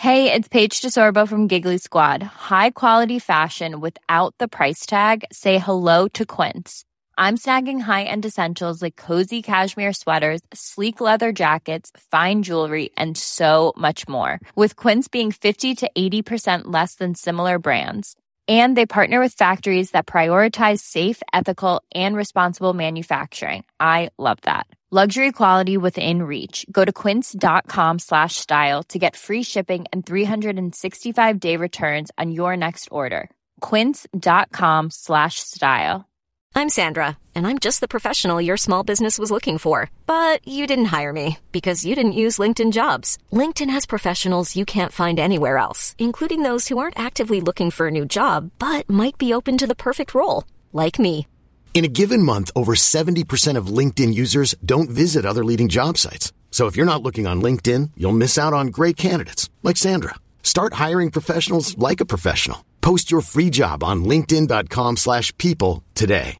Hey, it's Paige DeSorbo from Giggly Squad. High quality fashion without the price tag. Say hello to Quince. I'm snagging high-end essentials like cozy cashmere sweaters, sleek leather jackets, fine jewelry, and so much more. With Quince being 50 to 80% less than similar brands. And they partner with factories that prioritize safe, ethical, and responsible manufacturing. I love that. Luxury quality within reach. Go to quince.com/style to get free shipping and 365-day returns on your next order. Quince.com/style. I'm Sandra, and I'm just the professional your small business was looking for. But you didn't hire me because you didn't use LinkedIn Jobs. LinkedIn has professionals you can't find anywhere else, including those who aren't actively looking for a new job, but might be open to the perfect role, like me. In a given month, over 70% of LinkedIn users don't visit other leading job sites. So if you're not looking on LinkedIn, you'll miss out on great candidates like Sandra. Start hiring professionals like a professional. Post your free job on linkedin.com/people today.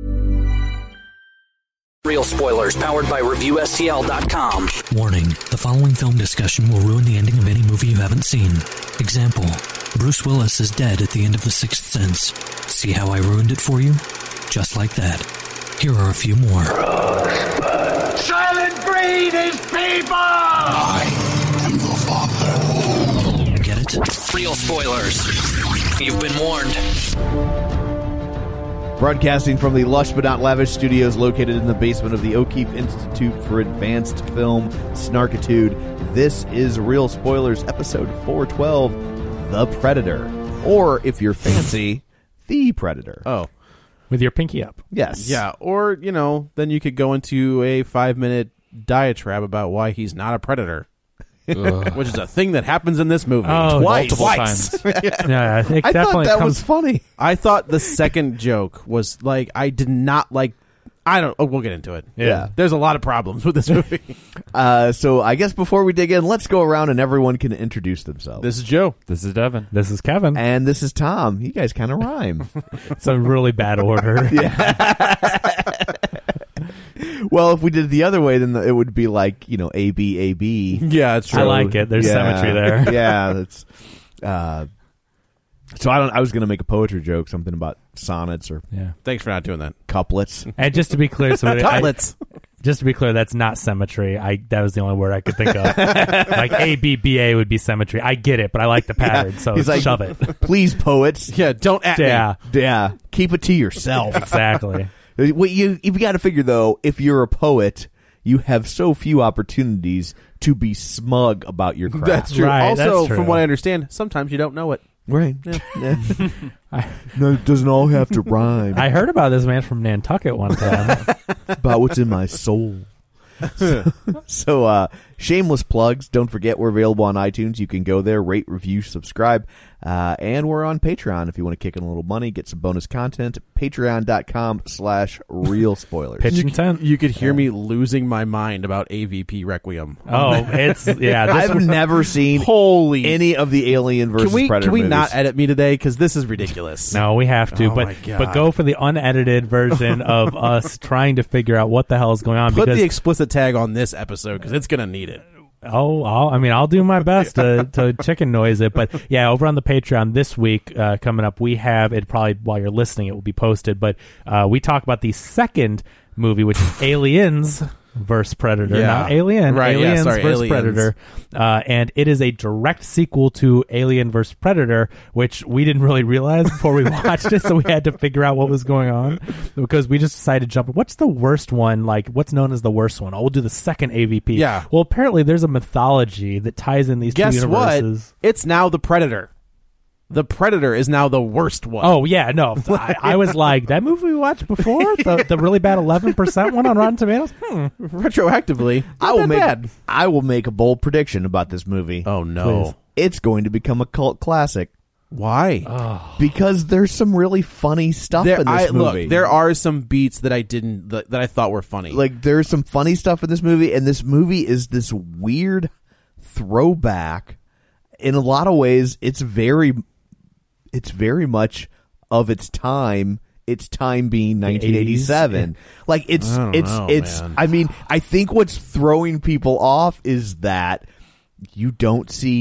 Real spoilers powered by ReviewSTL.com. Warning, the following film discussion will ruin the ending of any movie you haven't seen. Example, Bruce Willis is dead at the end of The Sixth Sense. See how I ruined it for you? Just like that. Here are a few more. Rosebud. Silent breed is people! I am the father. Get it? Real spoilers. You've been warned. Broadcasting from the lush but not lavish studios located in the basement of the O'Keefe Institute for Advanced Film, Snarkitude, this is Real Spoilers, episode 412, The Predator. Or, if you're fancy, The Predator. Oh. With your pinky up. Yes. Yeah, or, then you could go into a 5-minute diatribe about why he's not a predator. Which is a thing that happens in this movie. Twice. Times. Yeah, I think I definitely thought that was funny. I thought the second joke was I did not like. We'll get into it. Yeah. There's a lot of problems with this movie. So I guess before we dig in, let's go around and everyone can introduce themselves. This is Joe. This is Devin. This is Kevin. And this is Tom. You guys kind of rhyme. It's a really bad order. Yeah. Well, if we did it the other way, then it would be like, A, B, A, B. Yeah, it's true. I like it. There's symmetry there. Yeah, that's. So I was going to make a poetry joke, something about sonnets or Thanks for not doing that. couplets. And just to be clear, Couplets. Just to be clear, that's not symmetry. That was the only word I could think of. Like A, B, B, A would be symmetry. I get it, but I like the pattern, so He's like, shove it. Please, poets. Yeah, don't at me. Yeah. Keep it to yourself. Exactly. What you've got to figure, though, if you're a poet, you have so few opportunities to be smug about your craft. That's true. Right, also, that's true. from what I understand, sometimes you don't know it. Right. Yeah. No, it doesn't all have to rhyme. I heard about this man from Nantucket one time. About what's in my soul. So, shameless plugs. Don't forget we're available on iTunes. You can go there, rate, review, subscribe. And we're on Patreon if you want to kick in a little money, get some bonus content. Patreon.com/real spoilers. Pitch intent. You could hear me losing my mind about AVP Requiem. Oh, I've never seen any of the Alien versus Predator Can we movies. not edit me today? Because this is ridiculous. No, we have to. Oh my God. But go for the unedited version of us trying to figure out what the hell is going on. Put because the explicit tag on this episode because it's going to need it. I'll do my best to chicken noise it. But yeah, over on the Patreon this week, coming up, we have it probably while you're listening, it will be posted. But we talk about the second movie, which is Aliens versus Predator, not Alien. Right, Aliens versus Aliens. Predator. And it is a direct sequel to Alien versus Predator, which we didn't really realize before we watched it, so we had to figure out what was going on because we just decided to jump. What's the worst one? Like, what's known as the worst one? We'll do the second AVP. Yeah. Well, apparently there's a mythology that ties in these two universes. Guess what? It's now the Predator. The Predator is now the worst one. Oh, yeah, no. I was like, that movie we watched before? The really bad 11% one on Rotten Tomatoes? Retroactively, I will make a bold prediction about this movie. Oh, no. Please. It's going to become a cult classic. Why? Because there's some really funny stuff in this movie. Look, there are some beats that I thought were funny. Like, there's some funny stuff in this movie, and this movie is this weird throwback. In a lot of ways, it's very much of its time. Its time being 1987. Like it's. Man. I mean, I think what's throwing people off is that you don't see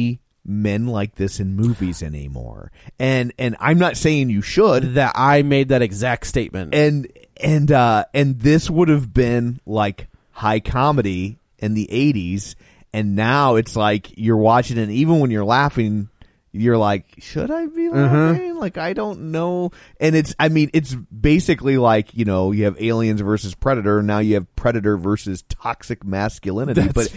men like this in movies anymore. And I'm not saying you should. That I made that exact statement. And this would have been like high comedy in the 80s, and now it's like you're watching it, and even when you're laughing, you're like, should I be laughing? Like, I don't know. And it's basically like, you have Aliens versus Predator, now you have Predator versus toxic masculinity. But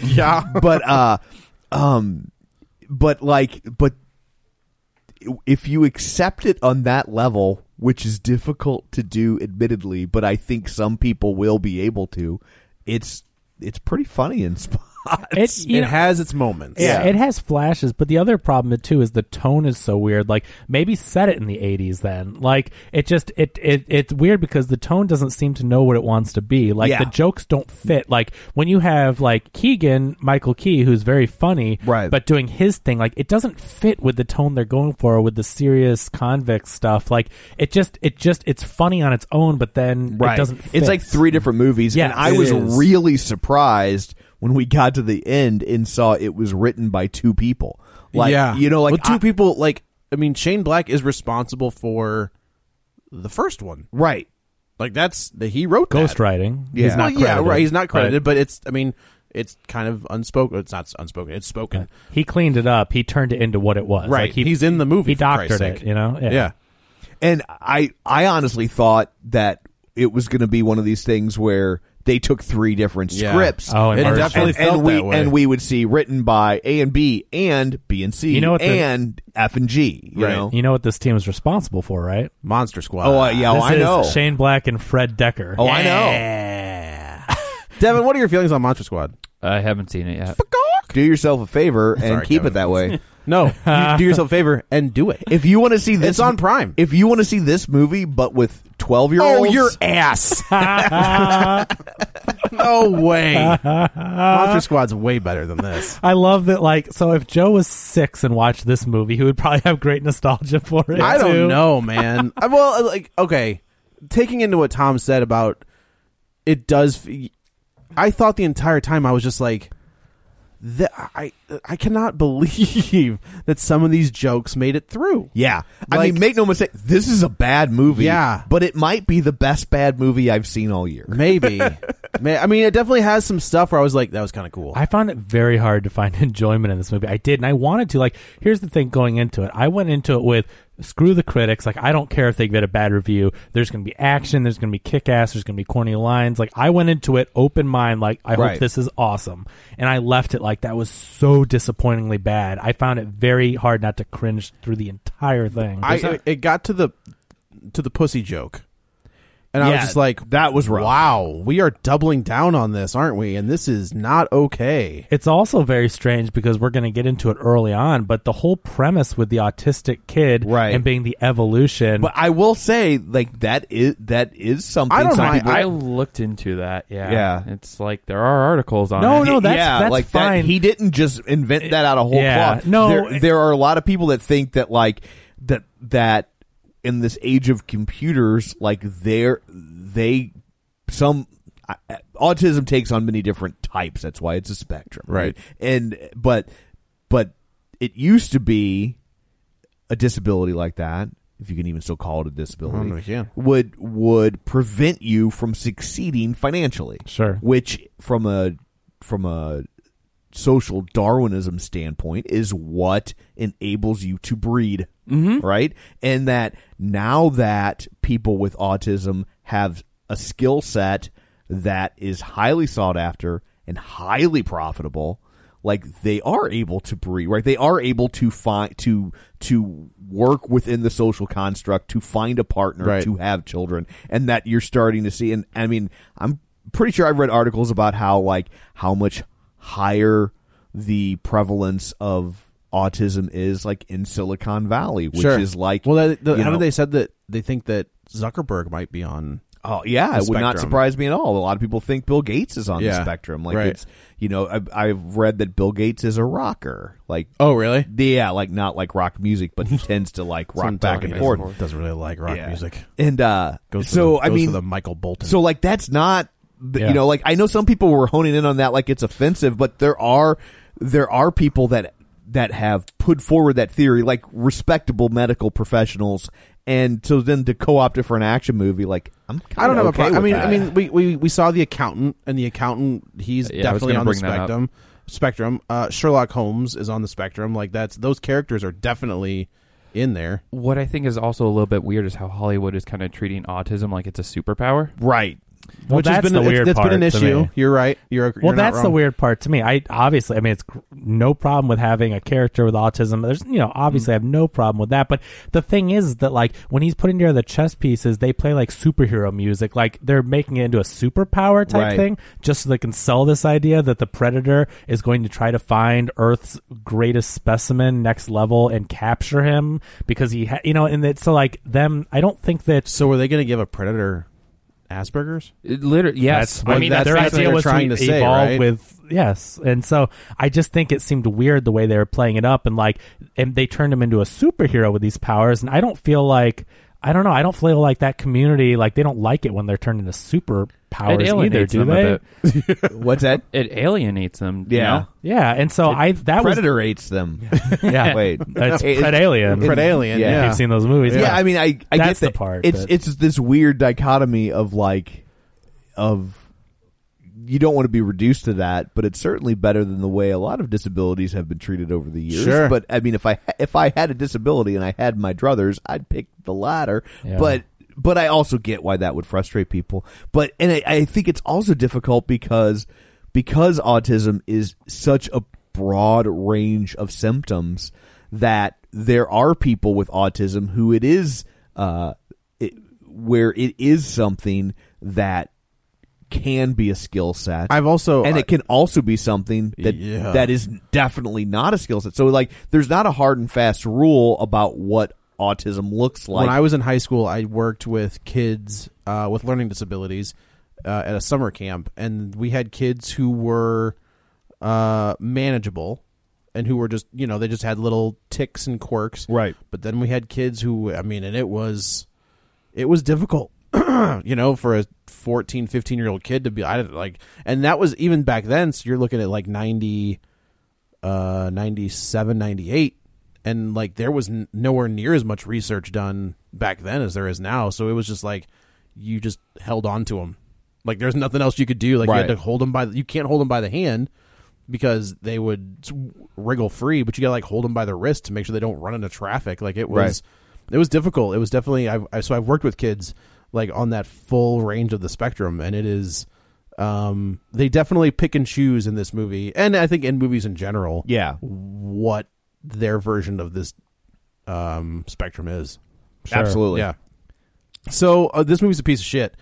if you accept it on that level, which is difficult to do, admittedly, but I think some people will be able to, it's pretty funny in spots. It has its moments. Yeah, it has flashes, but the other problem too is the tone is so weird. Like, maybe set it in the 80s then. Like, it's weird because the tone doesn't seem to know what it wants to be. Like, the jokes don't fit. Like, when you have like Michael Key, who's very funny, right, but doing his thing, like, it doesn't fit with the tone they're going for with the serious convict stuff. Like, it's funny on its own, but then it doesn't fit. It's like 3 different movies, yeah, and I was really surprised when we got to the end and saw it was written by 2 people. Like, like 2 people. Like, I mean, Shane Black is responsible for the first one, right? Like, he wrote that. Ghostwriting. Yeah, he's not credited. Right. He's not credited, Right. but it's kind of unspoken. It's not unspoken. It's spoken. He cleaned it up. He turned it into what it was. Right. Like, he's in the movie. He for Christ's doctored it. sake. Yeah. And I honestly thought that it was going to be one of these things where they took 3 different scripts. Oh, it definitely felt that way. And we would see written by A and B and B and C and F and G. You know? You know what this team is responsible for, right? Monster Squad. Oh, yeah, This I know. is Shane Black and Fred Decker. Oh, I know. Devin, what are your feelings on Monster Squad? I haven't seen it yet. Do yourself a favor and Sorry, keep Kevin. it that way. No, you do yourself a favor and do it. If you want to see this, It's on Prime. If you want to see this movie, but with 12-year-olds, Oh, your ass! No way. Monster Squad's way better than this. I love that. Like, so if Joe was 6 and watched this movie, he would probably have great nostalgia for it. I don't too. know, man. Well, like, okay, taking into what Tom said about it does. I thought the entire time I was just like, I cannot believe that some of these jokes made it through. Yeah. I Like- mean, make no mistake, this is a bad movie. Yeah. But it might be the best bad movie I've seen all year. Maybe. I mean, it definitely has some stuff where I was like, that was kind of cool. I found it very hard to find enjoyment in this movie. I did, and I wanted to. Like, here's the thing going into it. I went into it with, screw the critics. Like, I don't care if they get a bad review. There's going to be action. There's going to be kick-ass. There's going to be corny lines. Like, I went into it open mind, like, I hope this is awesome. And I left it like that was so disappointingly bad. I found it very hard not to cringe through the entire thing. It got to the pussy joke. And I was just like, that was rough. Wow, we are doubling down on this, aren't we? And this is not okay. It's also very strange because we're going to get into it early on, but the whole premise with the autistic kid and being the evolution. But I will say, like, that is something. I don't some know. people- I looked into that. Yeah. Yeah. It's like there are articles on No, it. no, that's like fine. That, he didn't just invent that out of whole cloth. No, there are a lot of people that think that, like, that in this age of computers, like, autism takes on many different types. That's why it's a spectrum, right? And but it used to be a disability like that, if you can even still call it a disability, would prevent you from succeeding financially. Sure. Which from a social Darwinism standpoint is what enables you to breed, right? And that now that people with autism have a skill set that is highly sought after and highly profitable, like, they are able to breed, right? They are able to find to work within the social construct, to find a partner, to have children, and that you're starting to see. And I mean, I'm pretty sure I've read articles about how much higher the prevalence of autism is, like, in Silicon Valley, which is like, well, they said that they think that Zuckerberg might be on. Oh yeah, it would not surprise me at all. A lot of people think Bill Gates is on the spectrum. Like, it's, I've read that Bill Gates is a rocker. Like, oh really? Yeah, like, not like rock music, but he tends to, like, rock back and forth. Doesn't really like rock music. And goes for the Michael Bolton. So, like, that's not, you know, like, I know some people were honing in on that like it's offensive, but there are people that that have put forward that theory, like respectable medical professionals, and so then to co-opt it for an action movie, like I don't have a problem. I mean, we saw The Accountant, and The Accountant, he's definitely on the spectrum. Sherlock Holmes is on the spectrum. Like those characters are definitely in there. What I think is also a little bit weird is how Hollywood is kind of treating autism like it's a superpower. Right. Well, Which that's has been, the weird that's part been an to issue. me. You're right. You're well, not that's wrong. the weird part to me. I mean, it's no problem with having a character with autism. There's, obviously I have no problem with that. But the thing is that, like, when he's putting together the chess pieces, they play like superhero music. Like they're making it into a superpower type thing, just so they can sell this idea that the Predator is going to try to find Earth's greatest specimen, next level, and capture him because he, and it's so like them. I don't think that. So are they going to give a Predator Asperger's? Literally, yes. I mean, their idea was to evolve with and so I just think it seemed weird the way they were playing it up, and they turned him into a superhero with these powers, and I don't feel like I don't feel like that community, like, they don't like it when they're turned into superpowers either, do they? What's that? It alienates them. Yeah. Yeah, and so Predator hates them. Yeah. Wait. It's Predalien. Predalien, yeah. If you've seen those movies. Yeah, I mean, I That's get the part. It's this weird dichotomy of you don't want to be reduced to that, but it's certainly better than the way a lot of disabilities have been treated over the years. Sure. But I mean, if I had a disability and I had my druthers, I'd pick the latter. Yeah. But I also get why that would frustrate people. And I think it's also difficult because autism is such a broad range of symptoms that there are people with autism who it is where it is something that can be a skill set. It can also be something that is definitely not a skill set. So there's not a hard and fast rule about what autism looks like. When I was in high school, I worked with kids with learning disabilities at a summer camp, and we had kids who were manageable and who were just, they just had little tics and quirks. Right. But then we had kids who, and it was difficult. For a 14, 15-year-old kid to be, and that was even back then. So you're looking at 90, 97, 98, and there was nowhere near as much research done back then as there is now. So it was just you just held on to them. There's nothing else you could do. You had to hold them you can't hold them by the hand because they would wriggle free, but you got to hold them by the wrist to make sure they don't run into traffic. It was difficult. It was definitely, so I've worked with kids on that full range of the spectrum, and it is they definitely pick and choose in this movie, and I think in movies in general, what their version of this spectrum is. Sure. Absolutely. Yeah. So this movie's a piece of shit.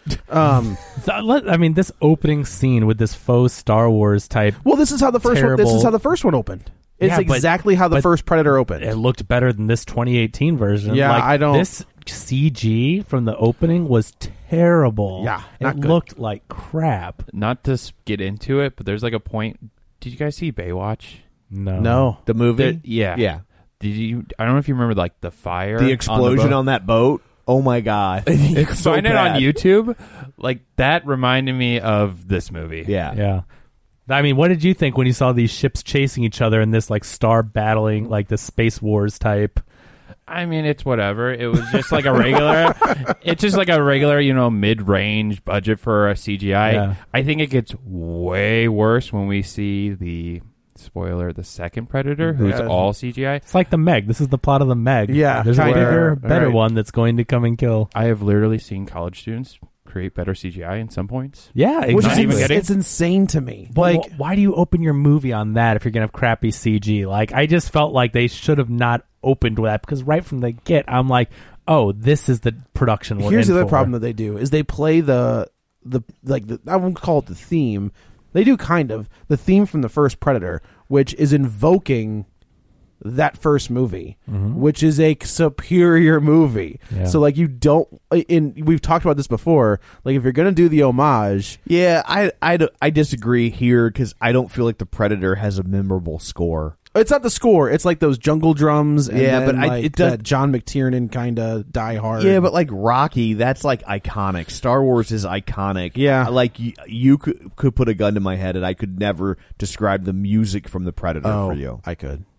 This opening scene with this faux Star Wars type. Well, this is how the first one opened. It's exactly how the first Predator opened. It looked better than this 2018 version. Yeah, This CG from the opening was terrible. Yeah, it looked like crap. Not to get into it, but there's a point. Did you guys see Baywatch? No. The movie? Yeah. Did you? I don't know if you remember the fire, the explosion on that boat. Oh my god! It's find it on YouTube. That reminded me of this movie. Yeah. What did you think when you saw these ships chasing each other in this star battling, the Space Wars type? It's whatever. It was just a regular. It's just a regular, mid-range budget for a CGI. Yeah. I think it gets way worse when we see the second Predator, who's all CGI. It's like the Meg. This is the plot of the Meg. Yeah, there's a bigger, better one that's going to come and kill. I have literally seen college students create better CGI in some points. Yeah, exactly. It's insane to me. Why do you open your movie on that if you're gonna have crappy CG? I just felt like they should have not opened with that, because right from the get, I'm like, oh, this is the production we're Here's in the other for. problem that they do is they play the I won't call it the theme. They do kind of the theme from the first Predator, which is invoking that first movie, which is a superior movie. Yeah. So you don't. We've talked about this before. If you're gonna do the homage, I disagree here because I don't feel like the Predator has a memorable score. it's not the score. It's those jungle drums. And yeah, then, but it does that John McTiernan kind of Die Hard. Yeah, but Rocky, that's iconic. Star Wars is iconic. Yeah, you could put a gun to my head and I could never describe the music from the Predator for you. I could.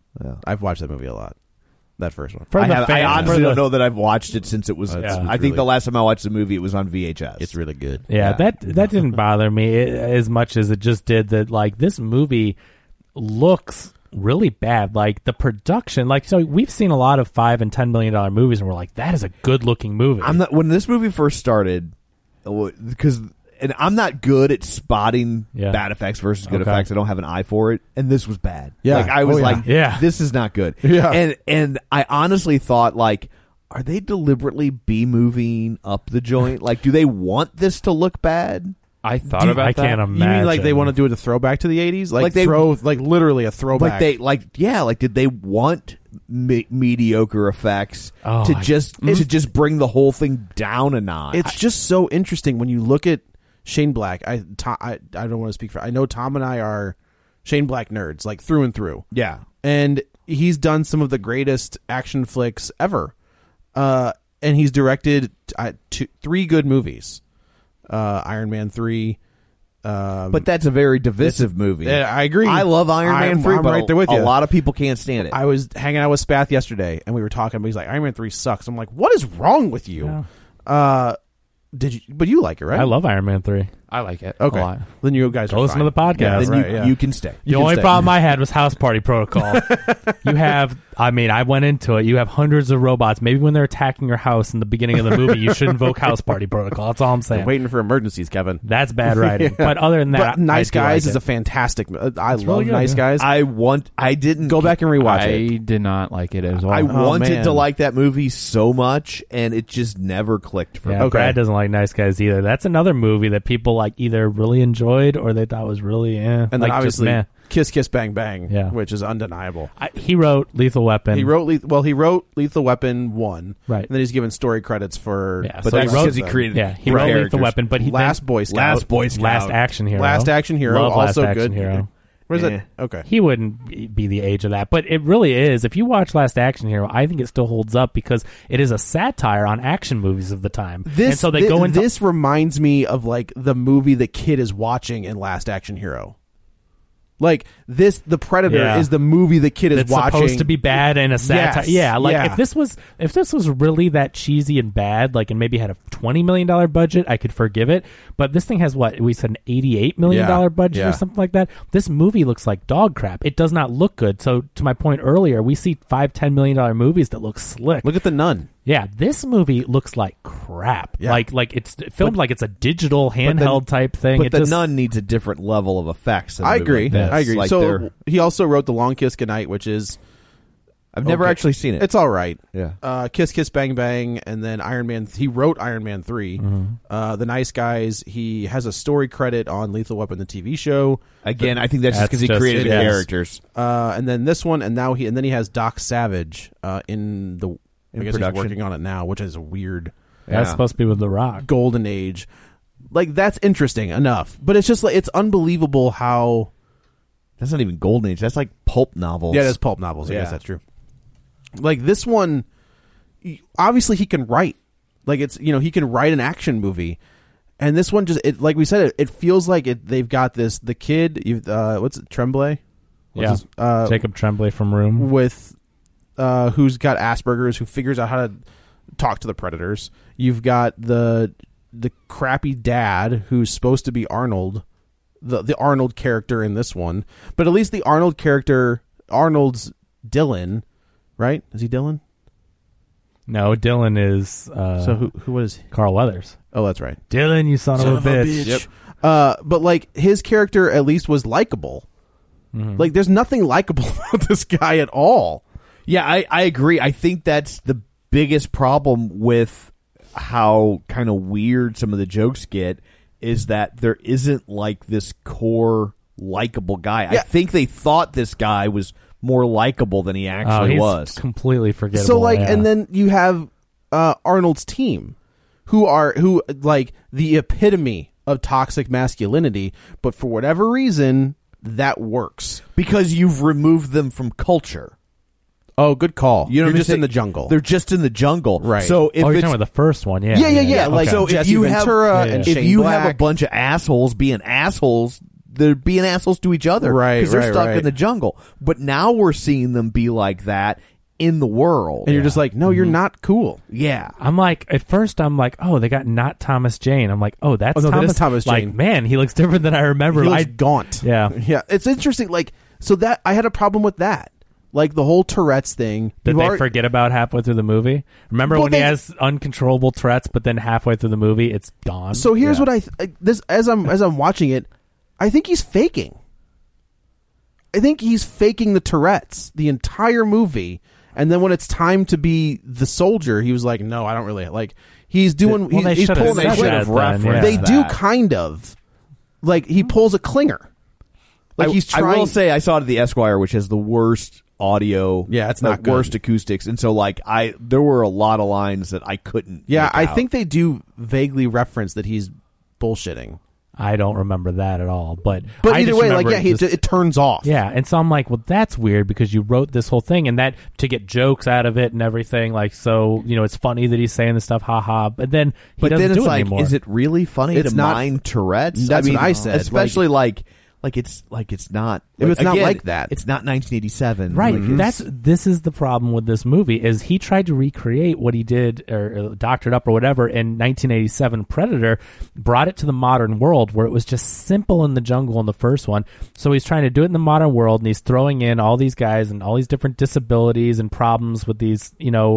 I've watched that movie a lot. That first one. I honestly don't know that I've watched it since it was. I think really the last time I watched the movie, it was on VHS. It's really good. Yeah, that didn't bother me as much as it just did that. Like, this movie looks really bad. Like, the production, like, so we've seen a lot of $5 and $10 million movies, and we're like, that is a good looking movie. When this movie first started, because. And I'm not good at spotting bad effects versus good effects. I don't have an eye for it. And this was bad. Yeah. Like, I was this is not good. Yeah. And I honestly thought, like, are they deliberately B-moving up the joint? Like, do they want this to look bad? I thought about that. I can't imagine. You mean like they want to do it a throwback to the 80s? Like literally a throwback. Did they want mediocre effects to just bring the whole thing down a notch? It's just so interesting when you look at Shane Black. I don't want to speak for. I know Tom and I are Shane Black nerds, like through and through. Yeah, and he's done some of the greatest action flicks ever, and he's directed 3 good movies. Iron Man 3. But that's a very divisive movie. I agree. I love Iron Man 3, I'm but right there with you. A lot of people can't stand it. I was hanging out with Spath yesterday, and we were talking, but he's like, Iron Man 3 sucks. I'm like, what is wrong with you? Yeah. But you like it, right? I love Iron Man 3. I like it. Okay. A lot. Then you guys Go are listen fine. to the podcast. Then you can stay. The only problem I had was House Party Protocol. I went into it. You have hundreds of robots. Maybe when they're attacking your house in the beginning of the movie, you should invoke House Party Protocol. That's all I'm saying. You're waiting for emergencies, Kevin. That's bad writing. But other than that, Nice Guys is a a fantastic. I love really good, Nice Guys. I didn't go back and rewatch it. I did not like it as well. I wanted man. to like that movie so much, and it just never clicked for me. Yeah, Brad doesn't like Nice Guys either. That's another movie that people like either really enjoyed or they thought was really and then like obviously just, Kiss Kiss Bang Bang, Yeah. which is undeniable. He wrote Lethal Weapon. He wrote Lethal Weapon 1, right? And then he's given story credits for. Yeah, but so that's because he created. Yeah, he wrote Lethal Weapon, but he Last Boy Scout, Last Action Hero, Last Action Hero, Love also Last good. Action Hero. Where's it? Okay, he wouldn't be the age of that, but it really is. If you watch Last Action Hero, I think it still holds up because it is a satire on action movies of the time. And so they go into this reminds me of like the movie the kid is watching in Last Action Hero. Like this, The Predator is the movie the kid is it's watching. Supposed to be bad and a satire. Yes, yeah, like yeah. if this was really that cheesy and bad, like and maybe had a $20 million budget, I could forgive it. But this thing has what we said, an $88 million budget or something like that. This movie looks like dog crap. It does not look good. So to my point earlier, we see $5-10 million movies that look slick. Look at The Nun. Yeah, this movie looks like crap. Yeah. Like it's filmed like it's a digital handheld type thing. But The Nun needs a different level of effects. Than I agree. Like I agree. Like so he also wrote The Long Kiss Goodnight, which is I've never actually seen it. It's all right. Yeah. Kiss Kiss Bang Bang, and then Iron Man. He wrote Iron Man 3. Mm-hmm. The Nice Guys. He has a story credit on Lethal Weapon, the TV show. Again, I think that's just because he created the characters. And then this one, and then he has Doc Savage in the. I guess production. he's working on it now, which is weird. That's supposed to be with The Rock. Golden Age. Like, that's interesting enough. But it's just like, it's unbelievable how. That's not even Golden Age. That's like pulp novels. Yeah, that's pulp novels. I guess that's true. Like, this one, obviously he can write. Like, it's, he can write an action movie. And this one just, like we said, it feels like they've got the kid, what's it, Tremblay? Jacob Tremblay from Room. With. Who's got Asperger's, who figures out how to talk to the predators. You've got the crappy dad who's supposed to be Arnold, the Arnold character in this one. But at least the Arnold character, Arnold's Dylan, right? Is he Dylan? No, Dylan is. So who was he? Carl Weathers. Oh, that's right. Dylan, you son of a bitch. Yep. But like his character at least was likable. Mm-hmm. Like there's nothing likable about this guy at all. Yeah, I agree. I think that's the biggest problem with how kind of weird some of the jokes get is that there isn't like this core likable guy. Yeah. I think they thought this guy was more likable than he actually was. Completely forgettable. So and then you have Arnold's team who like the epitome of toxic masculinity, but for whatever reason that works Because you've removed them from culture. Oh, good call. You know, You're what I'm just saying? in the jungle. They're just in the jungle, right? So if you're it's talking about the first one, yeah. Like so, if Jesse you Ventura have and if Shane you Black. have a bunch of assholes being assholes, they're being assholes to each other, Right, Because they're right, stuck right. in the jungle. But now we're seeing them be like that in the world, And you're just like, no, you're not cool. yeah. I'm like, at first I'm like, oh, they got not Thomas Jane. I'm like, oh, that's Oh, no, that Thomas. is Thomas like, Jane. man, he looks different than I remember. He looks gaunt. Yeah. Yeah, it's interesting. Like, so that I had a problem with that. Like the whole Tourette's thing. Did You've they already- forget about halfway through the movie? Remember Well, when he has uncontrollable Tourette's, but then halfway through the movie, it's gone? So here's what this as I'm watching it, I think he's faking. I think he's faking the Tourette's the entire movie, and then when it's time to be the soldier, he was like, "No, I don't really like." He's doing. Well, they he's should've pulling. said a that Klinger. then, yeah. They do that. kind of. Like he pulls a Klinger. Like he's trying. I will say I saw it at the Esquire, which has the worst audio. Yeah, it's not good. worst acoustics, and so like there were a lot of lines that I couldn't. Yeah, make I out. think they do vaguely reference that he's bullshitting. I don't remember that at all. But But I either just way, like remember it turns off. Yeah, and so I'm like, well, that's weird because you wrote this whole thing and that to get jokes out of it and everything. Like, so it's funny that he's saying this stuff, haha. But then he But doesn't then it's do it like, anymore. is it really funny It's to not- mind Tourette's? That's I mean, what I said. Especially like it's not. It's not again, like that. It's not 1987, Right. Like, This is the problem with this movie is he tried to recreate what he did or doctored up or whatever in 1987 Predator, brought it to the modern world where it was just simple in the jungle in the first one. So he's trying to do it in the modern world and he's throwing in all these guys and all these different disabilities and problems with these,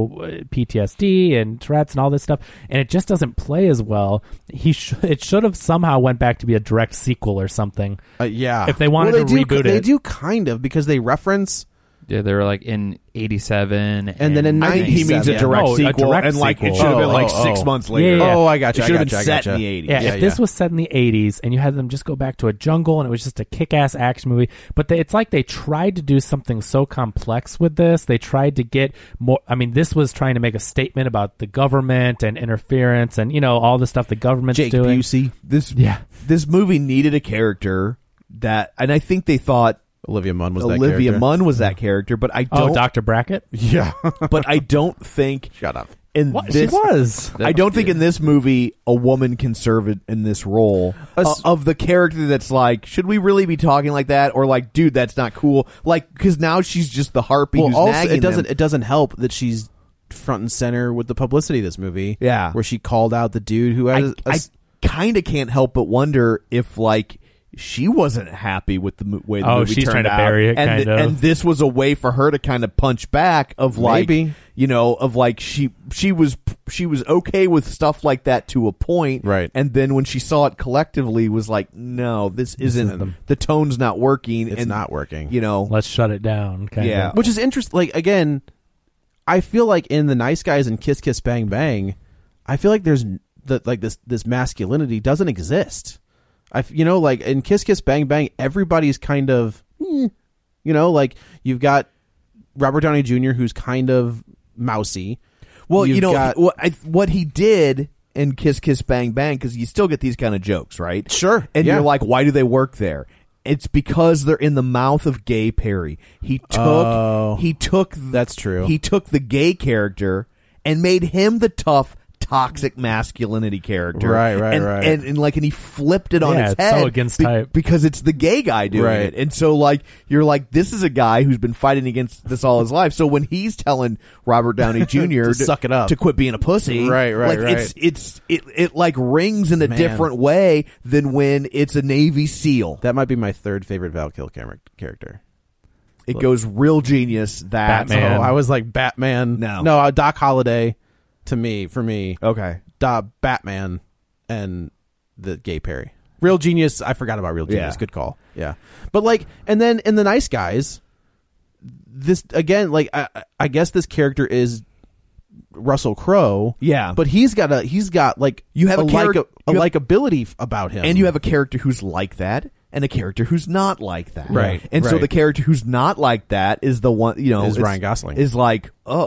PTSD and Tourette's and all this stuff. And it just doesn't play as well. It should have somehow went back to be a direct sequel or something. Yeah. If they wanted Well, to reboot they it. do kind of because they reference. Yeah, they were like in 87, And then in I think he means a 97. direct Oh, a sequel, direct and like sequel. it should have been like Oh, 6 oh. months later. Yeah. Oh, I got you. It I should got have you. been I set got in you. the 80s. Yeah, Yeah, if this was set in the 80s and you had them just go back to a jungle and it was just a kick-ass action movie, but it's like they tried to do something so complex with this. They tried to get more. I mean, this was trying to make a statement about the government and interference and all the stuff the government's Jake doing. Busey, This movie needed a character that, and I think they thought Olivia Munn was that Olivia character. Munn was that character, but I Oh, don't. Dr. Brackett? Yeah. But I don't think. Shut up. In What? this, She was. I don't think in this movie a woman can serve it in this role of the character that's like, should we really be talking like that, or like, dude, that's not cool. Like, because now she's just the harpy. Well, who's also nagging them. it doesn't help that she's front and center with the publicity of this movie. Yeah. where she called out the dude who had I kind of can't help but wonder if like she wasn't happy with the way the movie she's turned trying to out, bury it, and kind of. and this was a way for her to kind of punch back of like Maybe. of like she was okay with stuff like that to a point, Right. And then when she saw it collectively, was like, no, this isn't the tone's not working. It's and, not working. Let's shut it down. Kind Yeah. of. Which is interesting. Like again, I feel like in The Nice Guys and Kiss Kiss Bang Bang, I feel like there's this masculinity doesn't exist. Like in Kiss Kiss Bang Bang, everybody's kind of, like you've got Robert Downey Jr. who's kind of mousy. Well, You've got- what he did in Kiss Kiss Bang Bang, because you still get these kind of jokes, right? Sure. And Yeah. you're like, why do they work there? It's because they're in the mouth of Gay Perry. He took That's true. He took the gay character and made him the tough, toxic masculinity character. Right. And he flipped it on Yeah, its it's head so against type. because it's the gay guy doing Right. it. And so like you're like, this is a guy who's been fighting against this all his life. So when he's telling Robert Downey Jr. To suck it up. to quit being a pussy, Right, like right. it like rings in a Man. different way than when it's a Navy SEAL. That might be my third favorite Val Kilmer character. It goes real genius. That Batman. I was like Batman. No, Doc Holliday. For me, Okay. Batman and the Gay Perry. Real Genius. I forgot about Real Genius. Yeah. Good call. Yeah, but like, and then in The Nice Guys, this again, like I guess this character is Russell Crowe. Yeah. but he's got like You have a character- you have- likability about him, And you have a character who's like that and a character who's not like that. Right, And so right. the character who's not like that is the one, Is it's- Ryan Gosling. Is like,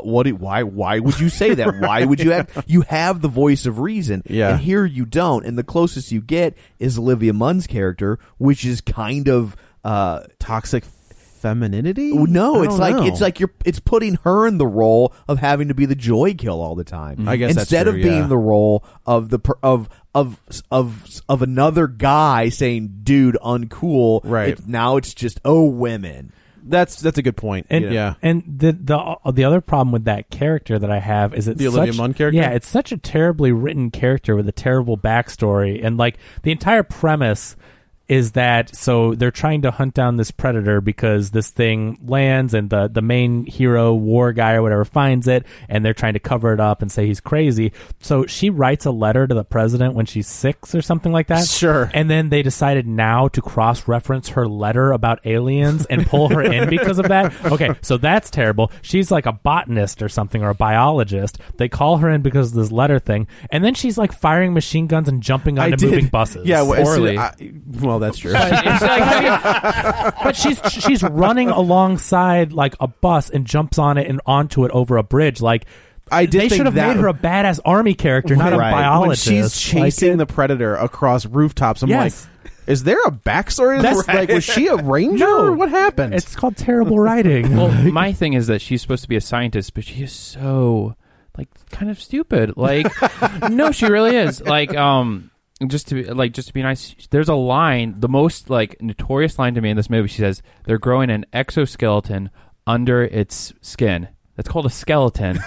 why would you say that? Why would you have, you have the voice of reason. Yeah. And here you don't. And the closest you get is Olivia Munn's character, which is kind of, toxic femininity. No, I it's don't like know. it's putting her in the role of having to be the joy kill all the time. I guess that's instead true, of being yeah. the role of the of another guy saying, "Dude, uncool." Right. Now it's just women. That's a good point. And, yeah. And the other problem with that character that I have is it's The Olivia Munn character? Yeah, it's such a terribly written character with a terrible backstory, and like the entire premise is that so they're trying to hunt down this predator because this thing lands and the main hero war guy or whatever finds it, and they're trying to cover it up and say he's crazy. So she writes a letter to the president when she's 6 or something like that. Sure. And then they decided now to cross-reference her letter about aliens and pull her in because of that. Okay, so that's terrible. She's like a botanist or something, or a biologist. They call her in because of this letter thing, and then she's like firing machine guns and jumping onto moving buses. Yeah, Poorly. well, that's true. But she's running alongside like a bus and jumps on it and onto it over a bridge. Like I did they think should have that- made her a badass army character, not a Right. biologist. When she's chasing the predator across rooftops, I'm Yes. like, is there a backstory? That's Like, was she a ranger? No. What happened? It's called terrible writing. Well, my thing is that she's supposed to be a scientist, but she is so like kind of stupid. Like, no, she really is. Like, just to be nice, there's a line, the most like notorious line to me in this movie. She says they're growing an exoskeleton under its skin. That's called a skeleton.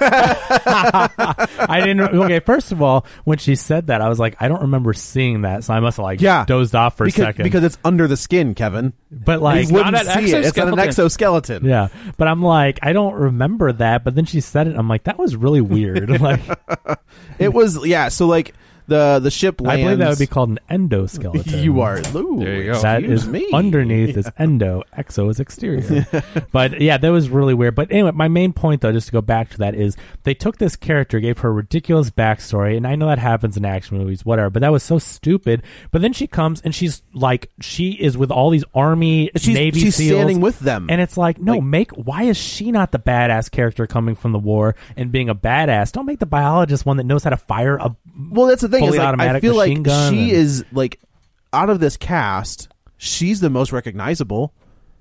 I didn't. Okay, first of all, when she said that, I was like, I don't remember seeing that, so I must have like dozed off for a second. Because it's under the skin, Kevin. But like, You wouldn't not an see it. It's not an exoskeleton. exoskeleton. yeah. But I'm like, I don't remember that. But then she said it. I'm like, that was really weird. Like, It was, yeah. So like the ship lands. I believe that would be called an endoskeleton. You are. Ooh, There you go. That excuse is me. underneath is endo, exo is exterior. But yeah, that was really weird. But anyway, my main point though, just to go back to that, is they took this character, gave her a ridiculous backstory, and I know that happens in action movies, whatever, but that was so stupid. But then she comes and she's like, she is with all these army, Navy she's SEAls. standing with them. And it's like, no, why is she not the badass character coming from the war and being a badass? Don't make the biologist one that knows how to fire a Well, that's the thing. fully Is like, I automatic feel like machine gun she and- is like out of this cast. She's the most recognizable.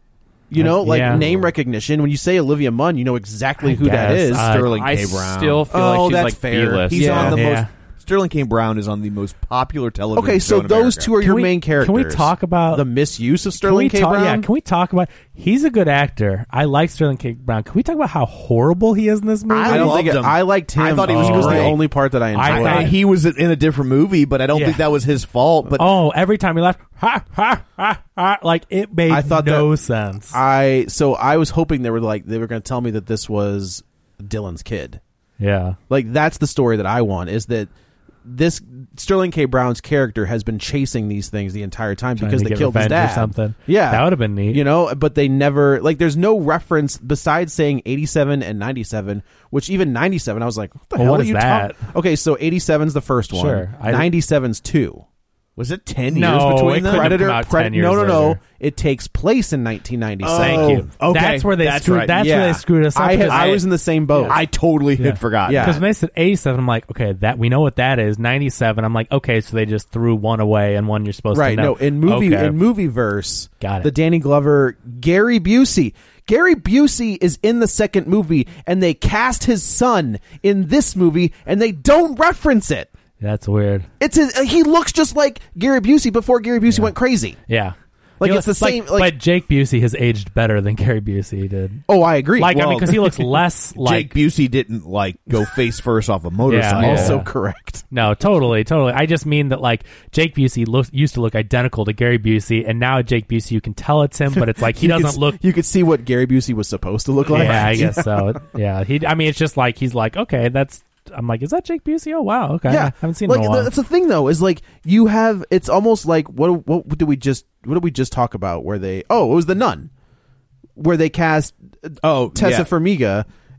You know, like Yeah. name recognition. When you say Olivia Munn, you know exactly who that guess. is. Sterling I K. Brown. still feel Oh, like she's that's like fair. B-list. He's Yeah. on the Yeah. most. Sterling K. Brown is on the most popular television. Okay, show so in those America. two are your we- main characters. can we talk about- the misuse of Can Sterling we K. talk, Brown? Yeah, can we talk about? He's a good actor. I like Sterling K. Brown. Can we talk about how horrible he is in this movie? I don't loved think him. I liked him. I thought he was He was the great. only part that I enjoyed. I thought- He was in a different movie, but I don't Yeah. think that was his fault. But Oh, every time he laughed, ha ha ha ha, like it made I thought no that- sense. I was hoping they were going to tell me that this was Dylan's kid. Yeah, Like that's the story that I want, is that this Sterling K. Brown's character has been chasing these things the entire time Trying because to they get killed his revenge or dad. something. Yeah, That would've been neat. You know, but they never there's no reference besides saying 87 and 97, which even 97 I was like, what the Well, hell what are is you that? Okay, so 87's the first one. Sure. 97's 2. was it 10 No, years it between couldn't them? have come out 10 years no. later. It takes place in 1997. Thank you. okay. That's where they That's screwed. right. That's where they screwed us up. I was in the same boat. I totally Yeah. had forgotten. Yeah. Because when they said 87, I'm like, okay, that we know what that is. 97, I'm like, okay, so they just threw one away and one you're supposed Right. to know. No, in movie Okay. in movieverse, Got it. the Danny Glover, Gary Busey. Gary Busey is in the second movie, and they cast his son in this movie, and they don't reference it. That's weird. He looks just like Gary Busey before Gary Busey went crazy. Yeah. Like, He it's the looks- same, like- but Jake Busey has aged better than Gary Busey did. Oh, I agree. Like, I Well, mean, because he looks less like. Jake Busey didn't go face first off a motorcycle. Yeah. also correct. No, totally. I just mean that like Jake Busey used to look identical to Gary Busey, and now Jake Busey, you can tell it's him, but it's like he doesn't look. You could see what Gary Busey was supposed to look like. Yeah, I guess so. Yeah, I mean, it's just like he's like, okay, that's. I'm like, is that Jake Busey? Oh wow, okay. Yeah, I haven't seen like him in a while. that's the thing though, is like you have. It's almost like what did we just talk about? Where they it was The Nun, where they cast Tessa Farmiga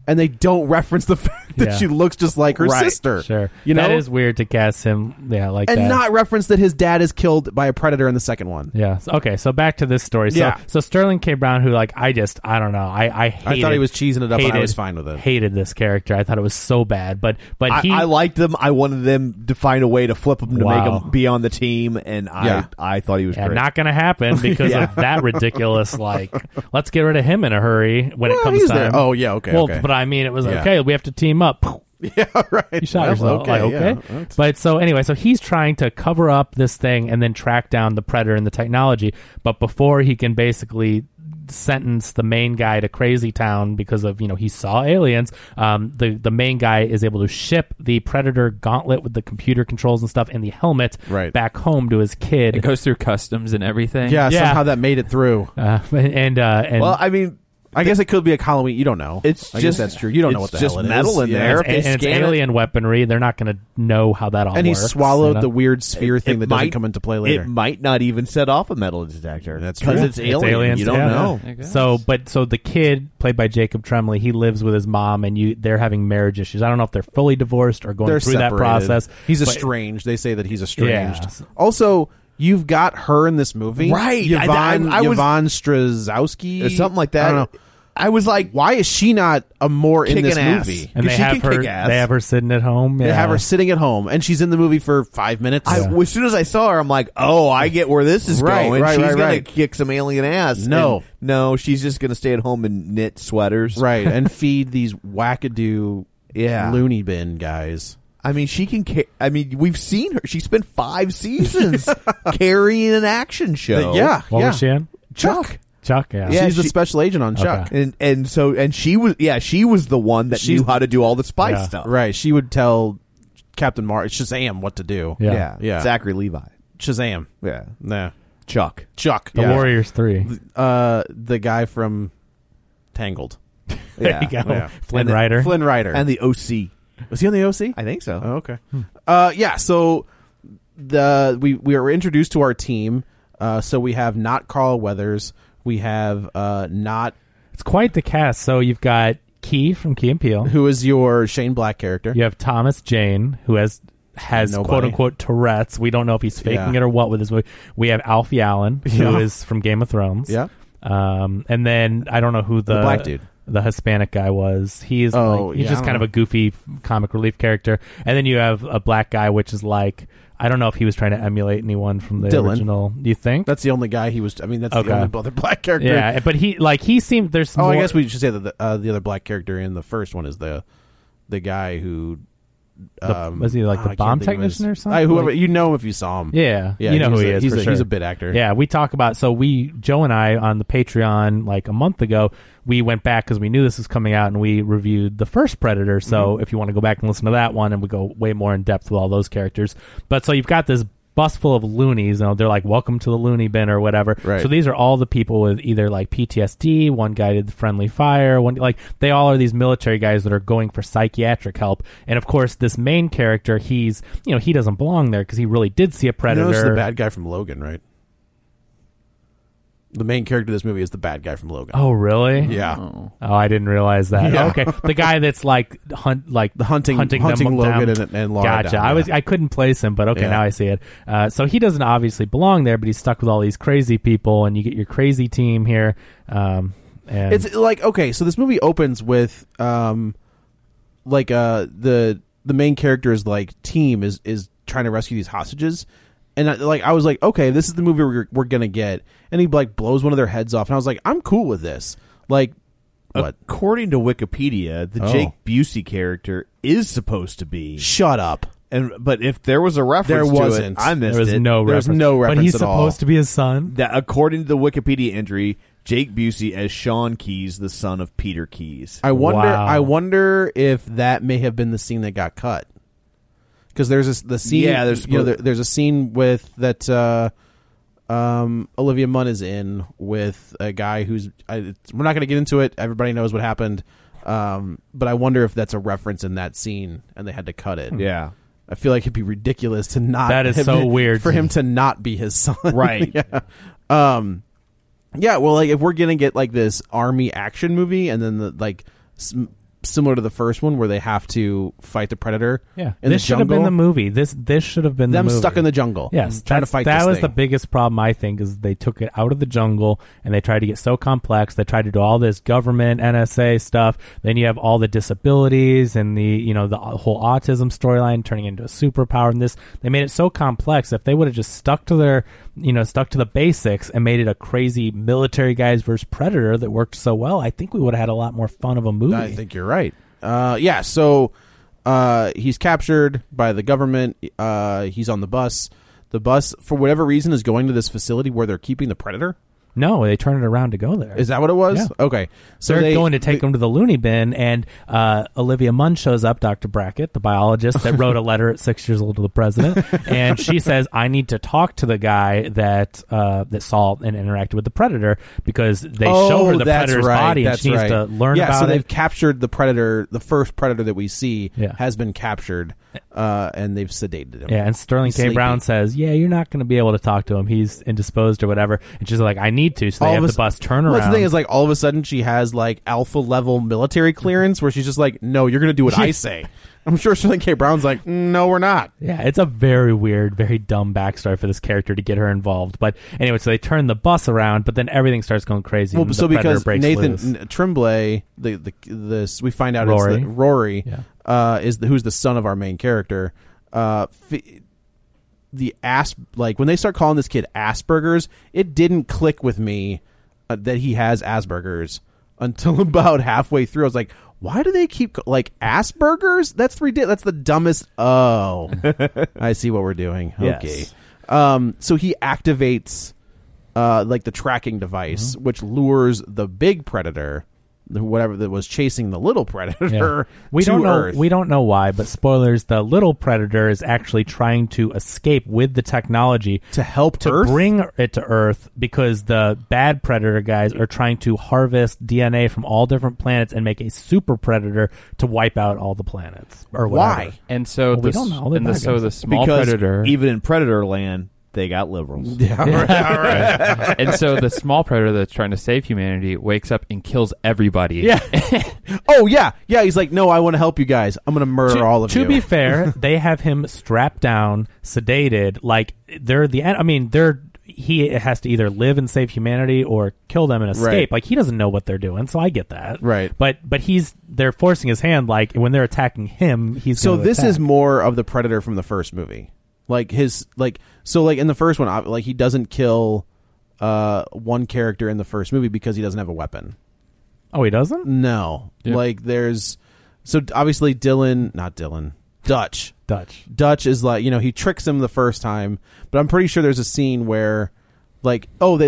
and they don't reference the fact that she looks just like her sister. Sure. You know? That is weird to cast him like that. And not reference that his dad is killed by a predator in the second one. Yeah. Okay, so back to this story. So Sterling K. Brown, who I don't know. I thought he was cheesing it up, and I was fine with it. Hated this character. I thought it was so bad. But I liked them. I wanted them to find a way to flip him to make him be on the team, and I thought he was great. Not going to happen because of that ridiculous, let's get rid of him in a hurry when it comes time. There. Oh, yeah, okay. Well, but I mean, it was okay, we have to team up. Yeah, right. You shot yourself. Okay. But so anyway, so he's trying to cover up this thing and then track down the predator and the technology. But before he can basically sentence the main guy to Crazy Town because of, he saw aliens, the main guy is able to ship the predator gauntlet with the computer controls and stuff and the helmet back home to his kid. It goes through customs and everything. Yeah. Somehow that made it through. Well, I mean, I guess it could be a Halloween. You don't know. I guess that's true. You don't know what the hell it is. It's just metal in there. And it's alien weaponry. They're not going to know how that all works. And he swallowed the weird sphere thing that doesn't come into play later. It might not even set off a metal detector. That's true. Because it's alien. It's aliens, you don't know. So the kid, played by Jacob Tremblay, he lives with his mom, and they're having marriage issues. I don't know if they're fully divorced or going through that process. He's estranged. They say that he's estranged. Yeah. Also, you've got her in this movie. Right. Yvonne Strazowski. Or something like that. I don't know. I was like, why is she not more in this movie? And they have her sitting at home. They have her sitting at home, and she's in the movie for 5 minutes. As soon as I saw her, I'm like, oh, I get where this is going. She's going to kick some alien ass. No, she's just going to stay at home and knit sweaters. Right, and feed these wackadoo loony bin guys. I mean, we've seen her. She spent 5 seasons carrying an action show. What was she in? Chuck. Chuck, yeah. She's the special agent on Chuck. And she was the one that knew how to do all the spy stuff. Right. She would tell Captain Shazam what to do. Yeah. Zachary Levi. Shazam. Yeah. Nah. Chuck. The Warriors 3. The guy from Tangled. There you go. Yeah. Flynn Rider. And the OC. Was he on the OC? I think so. Oh, okay. So we were introduced to our team. So we have not Carl Weathers. We have not... It's quite the cast. So you've got Key from Key and Peele. Who is your Shane Black character. You have Thomas Jane, who has quote-unquote Tourette's. We don't know if he's faking it or what with his movie. We have Alfie Allen, who is from Game of Thrones. Yeah. And then I don't know who the black dude. The Hispanic guy was. He's just kind of a goofy comic relief character. And then you have a black guy, which is like... I don't know if he was trying to emulate anyone from the original. You think? That's the only guy he was... I mean, that's the only other black character. Yeah, but he seemed... There's more... I guess we should say that the other black character in the first one is the guy who... was he like the bomb technician or something? Whoever, you know him if you saw him. Yeah, you know who he is. He's a bit actor. Yeah, we talk about... So Joe and I, on the Patreon like a month ago, we went back because we knew this was coming out, and we reviewed the first Predator. So if you want to go back and listen to that one, and we go way more in depth with all those characters. But so you've got this bus full of loonies. They're like, welcome to the loony bin or whatever. Right. So these are all the people with either like PTSD, one guy did friendly fire, they all are these military guys that are going for psychiatric help. And of course, this main character, he doesn't belong there because he really did see a predator. This is the bad guy from Logan, right? The main character of this movie is the bad guy from Logan. Oh, really? Yeah. Oh, I didn't realize that. Yeah. Okay, the guy that's like hunting Logan and Laura. Gotcha. Down, I couldn't place him, but okay, now I see it. So he doesn't obviously belong there, but he's stuck with all these crazy people, and you get your crazy team here. And it's like, okay, so this movie opens with the main character's like team is trying to rescue these hostages. And I was like, okay, this is the movie we're gonna get, and he like blows one of their heads off, and I was like, I'm cool with this. Like, what? According to Wikipedia, the Jake Busey character is supposed to be. Shut up. But if there was a reference, there wasn't. To it, I missed there was it. No reference. There's no reference. But he's at supposed all. to be his son. That according to the Wikipedia entry, Jake Busey as Sean Keyes, the son of Peter Keyes. I wonder if that may have been the scene that got cut. Because there's the scene. Yeah, there's a scene with that Olivia Munn is in with a guy who's. We're not going to get into it. Everybody knows what happened. But I wonder if that's a reference in that scene, and they had to cut it. Yeah, I feel like it'd be ridiculous to not. That is so weird for him to not be his son, right? Yeah. Yeah. Well, like if we're gonna get like this army action movie, and then similar to the first one, where they have to fight the predator. Yeah, in this the should have been jungle. the movie. This should have been Them the movie. stuck in the jungle. Yes, trying to fight. That this was thing. the biggest problem, I think, is they took it out of the jungle and they tried to get so complex. They tried to do all this government NSA stuff. Then you have all the disabilities and the whole autism storyline turning into a superpower. And they made it so complex. If they would have just stuck to the basics and made it a crazy military guys versus predator that worked so well, I think we would have had a lot more fun of a movie. I think you're right. So he's captured by the government. He's on the bus. The bus, for whatever reason, is going to this facility where they're keeping the predator. No, they turned it around to go there. Is that what it was? Yeah. Okay. So they're going to take him to the loony bin, and Olivia Munn shows up, Dr. Brackett, the biologist that wrote a letter at 6 years old to the president, and she says, I need to talk to the guy that saw and interacted with the predator, because they show her the predator's body, and she needs to learn about it. So they've captured the predator. The first predator that we see Yeah. has been captured, and they've sedated him. Yeah, and Sterling K. Sleepy. Brown says, you're not going to be able to talk to him. He's indisposed or whatever. And she's like, I need to. So they have the bus turn around. Well, the thing is, like, all of a sudden she has, like, alpha level military clearance where she's just like, no, you're going to do what I say. I'm sure Sterling K. Brown's like, no, we're not. Yeah, it's a very weird, very dumb backstory for this character to get her involved. But anyway, so they turn the bus around, but then everything starts going crazy. Well, when so the predator because breaks Nathan loose. Tremblay, this we find out Rory. it's Rory, Yeah. who's the son of our main character. When they start calling this kid Asperger's, it didn't click with me that he has Asperger's until about halfway through. I was like, why do they keep Asperger's? That's ridiculous. That's the dumbest. Oh, I see what we're doing. Okay. Yes. So he activates the tracking device, which lures the big predator, whatever that was chasing the little predator. We to don't know. Earth. We don't know why, but spoilers: the little predator is actually trying to escape with the technology to help to Earth? bring it to Earth, because the bad predator guys are trying to harvest DNA from all different planets and make a super predator to wipe out all the planets. Or whatever. Why? And so we don't know. the small because predator, even in Predator Land, they got liberals. Yeah, right. and so the small predator that's trying to save humanity wakes up and kills everybody. Yeah. Oh yeah. He's like, no, I want to help you guys. I'm going to murder all of you. To be fair, they have him strapped down, sedated. Like he has to either live and save humanity or kill them and escape. Right. Like, he doesn't know what they're doing, so I get that. Right. But they're forcing his hand. Like, when they're attacking him, he's So gonna this attack. is more of the predator from the first movie. In the first one, he doesn't kill one character in the first movie because he doesn't have a weapon. Oh, he doesn't? No. Yeah. So obviously Dutch is he tricks him the first time, but I'm pretty sure there's a scene where he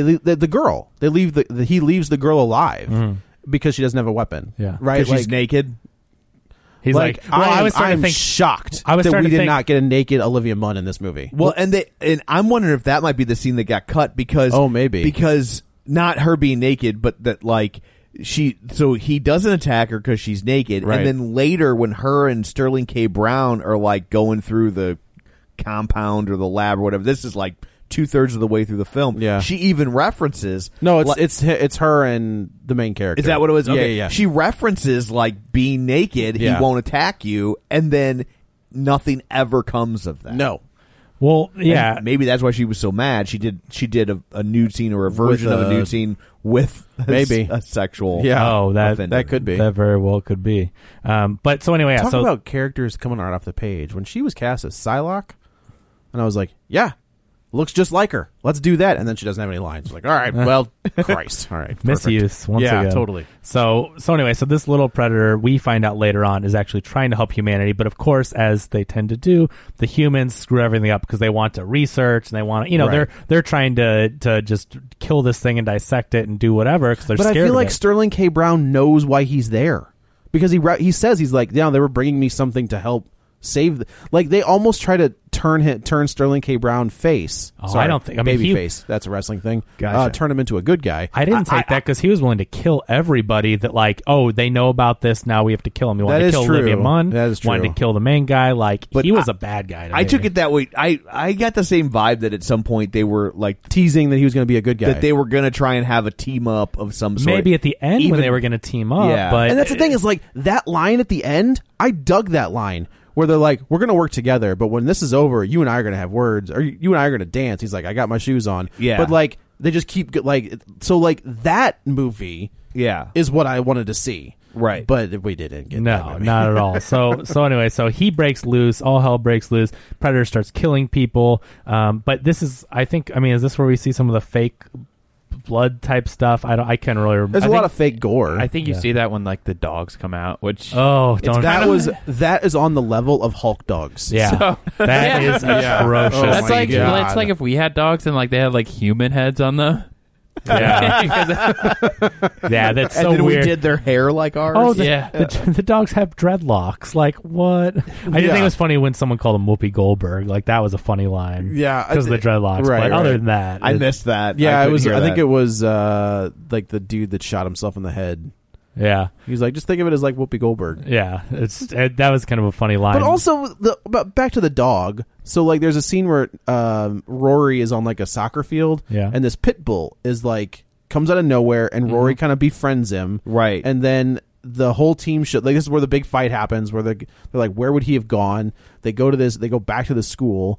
leaves the girl alive because she doesn't have a weapon. Yeah. Right. Because she's naked. He's I was starting to think shocked I was that starting we to did think- not get a naked Olivia Munn in this movie. Well, and I'm wondering if that might be the scene that got cut because maybe because not her being naked, but that so he doesn't attack her because she's naked, Right. and then later when her and Sterling K. Brown are going through the compound or the lab or whatever, this is 2/3 of the way through the film. Yeah. She even references. No, it's her and the main character. Is that what it was? Okay. Yeah. She references being naked. Yeah. He won't attack you, and then nothing ever comes of that. No. Well, yeah. And maybe that's why she was so mad. She did a nude scene or a version of a nude scene with a sexual. Yeah. Oh, offender. that could be. That very well could be. But so anyway, Talk about characters coming right off the page. When she was cast as Psylocke, and I was like, yeah, looks just like her. Let's do that. And then she doesn't have any lines. Like, all right, well, Christ. All right. Perfect. misuse once yeah, again. totally. So anyway, so this little predator, we find out later on, is actually trying to help humanity, but of course, as they tend to do, the humans screw everything up because they want to research and they want to, Right. they're trying to just kill this thing and dissect it and do whatever because they're But scared. I feel of like it. Sterling K. Brown knows why he's there, because he says he's like, yeah, they were bringing me something to help save. They almost try to turn Sterling K. Brown face. Oh, I don't think. I mean, baby face. That's a wrestling thing. Gotcha. Turn him into a good guy. I didn't take that because he was willing to kill everybody. That like, oh, they know about this now. We have to kill him. He wanted to kill Olivia Munn. That is true. Wanted to kill the main guy. Like, But he was a bad guy. To I me. took it that way. I got the same vibe that at some point they were like Teasing that he was going to be a good guy. that they were going to try and have a team up of some sort. Maybe at the end Even- when they were going to team up. Yeah. But And that's the thing is like that line at the end. I dug that line where they're like, "We're going to work together, but when this is over, you and I are going to have words, or you and I are going to dance." He's like, "I got my shoes on." Yeah. But like they just keep like so like that movie. Yeah. is what I wanted to see. Right. But we didn't get that No, movie. not at all. So anyway, so he breaks loose. All hell breaks loose. Predator starts killing people. But this is, I think, I mean, is this where we see some of the fake blood type stuff? I can't really remember. There's a lot of fake gore. I think you see that when like the dogs come out, which Oh, don't. that is on the level of Hulk dogs. Yeah, So- that is atrocious. Oh that's my like God. it's like if we had dogs and like they had like human heads on them. Yeah, yeah, that's and so then weird. we did their hair like ours. Oh, Yeah. the dogs have dreadlocks. Like, what? I didn't think it was funny when someone called him Whoopi Goldberg. Like, that was a funny line. Yeah, Because of the dreadlocks. right, but other right. than that, I missed that. Yeah, I it couldn't was. hear I think that. it was like the dude that shot himself in the head. yeah. He's like, just think of it as like Whoopi Goldberg. Yeah, that was kind of a funny line. But also, but back to the dog. So like, there's a scene where Rory is on like a soccer field, Yeah. and this pit bull is like comes out of nowhere, and Rory kind of befriends him, Right. And then the whole team should like this is where the big fight happens, where they're like, where would he have gone? They go back to the school.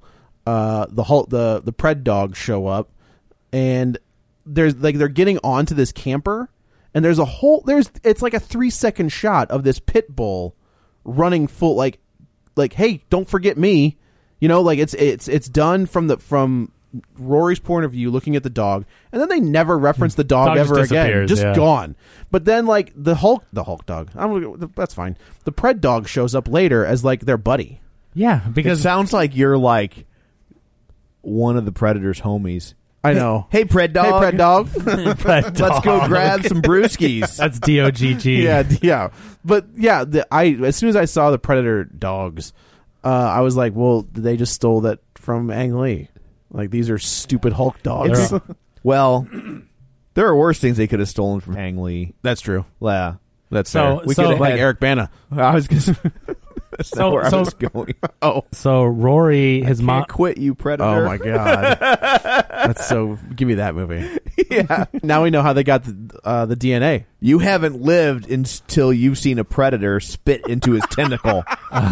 The pred dogs show up, and there's like they're getting onto this camper. And it's like a 3-second shot of this pit bull running full like hey, don't forget me, like it's done from Rory's point of view, looking at the dog, and then they never reference the dog Dog just ever again, disappears, just yeah. gone. But then like the Hulk dog, that's fine. The pred dog shows up later as like their buddy. yeah, It because sounds like you're like one of the Predator's homies. I know. Hey, Pred Dog. Hey, pred dog. Pred Let's go dog. grab some brewskis. That's DOGG. Yeah. But yeah, as soon as I saw the Predator dogs, I was like, well, they just stole that from Ang Lee. Like, these are stupid Hulk dogs. Well, there are worse things they could have stolen from Ang Lee. That's true. Yeah. That's So- fair. We so- could have like Eric Bana. I was going to That's not where I was going. Oh. So Rory, his mom. Can't quit, you Predator. Oh my god. That's so. Give me that movie. Yeah. Now we know how they got the DNA. You haven't lived until you've seen a Predator spit into his tentacle.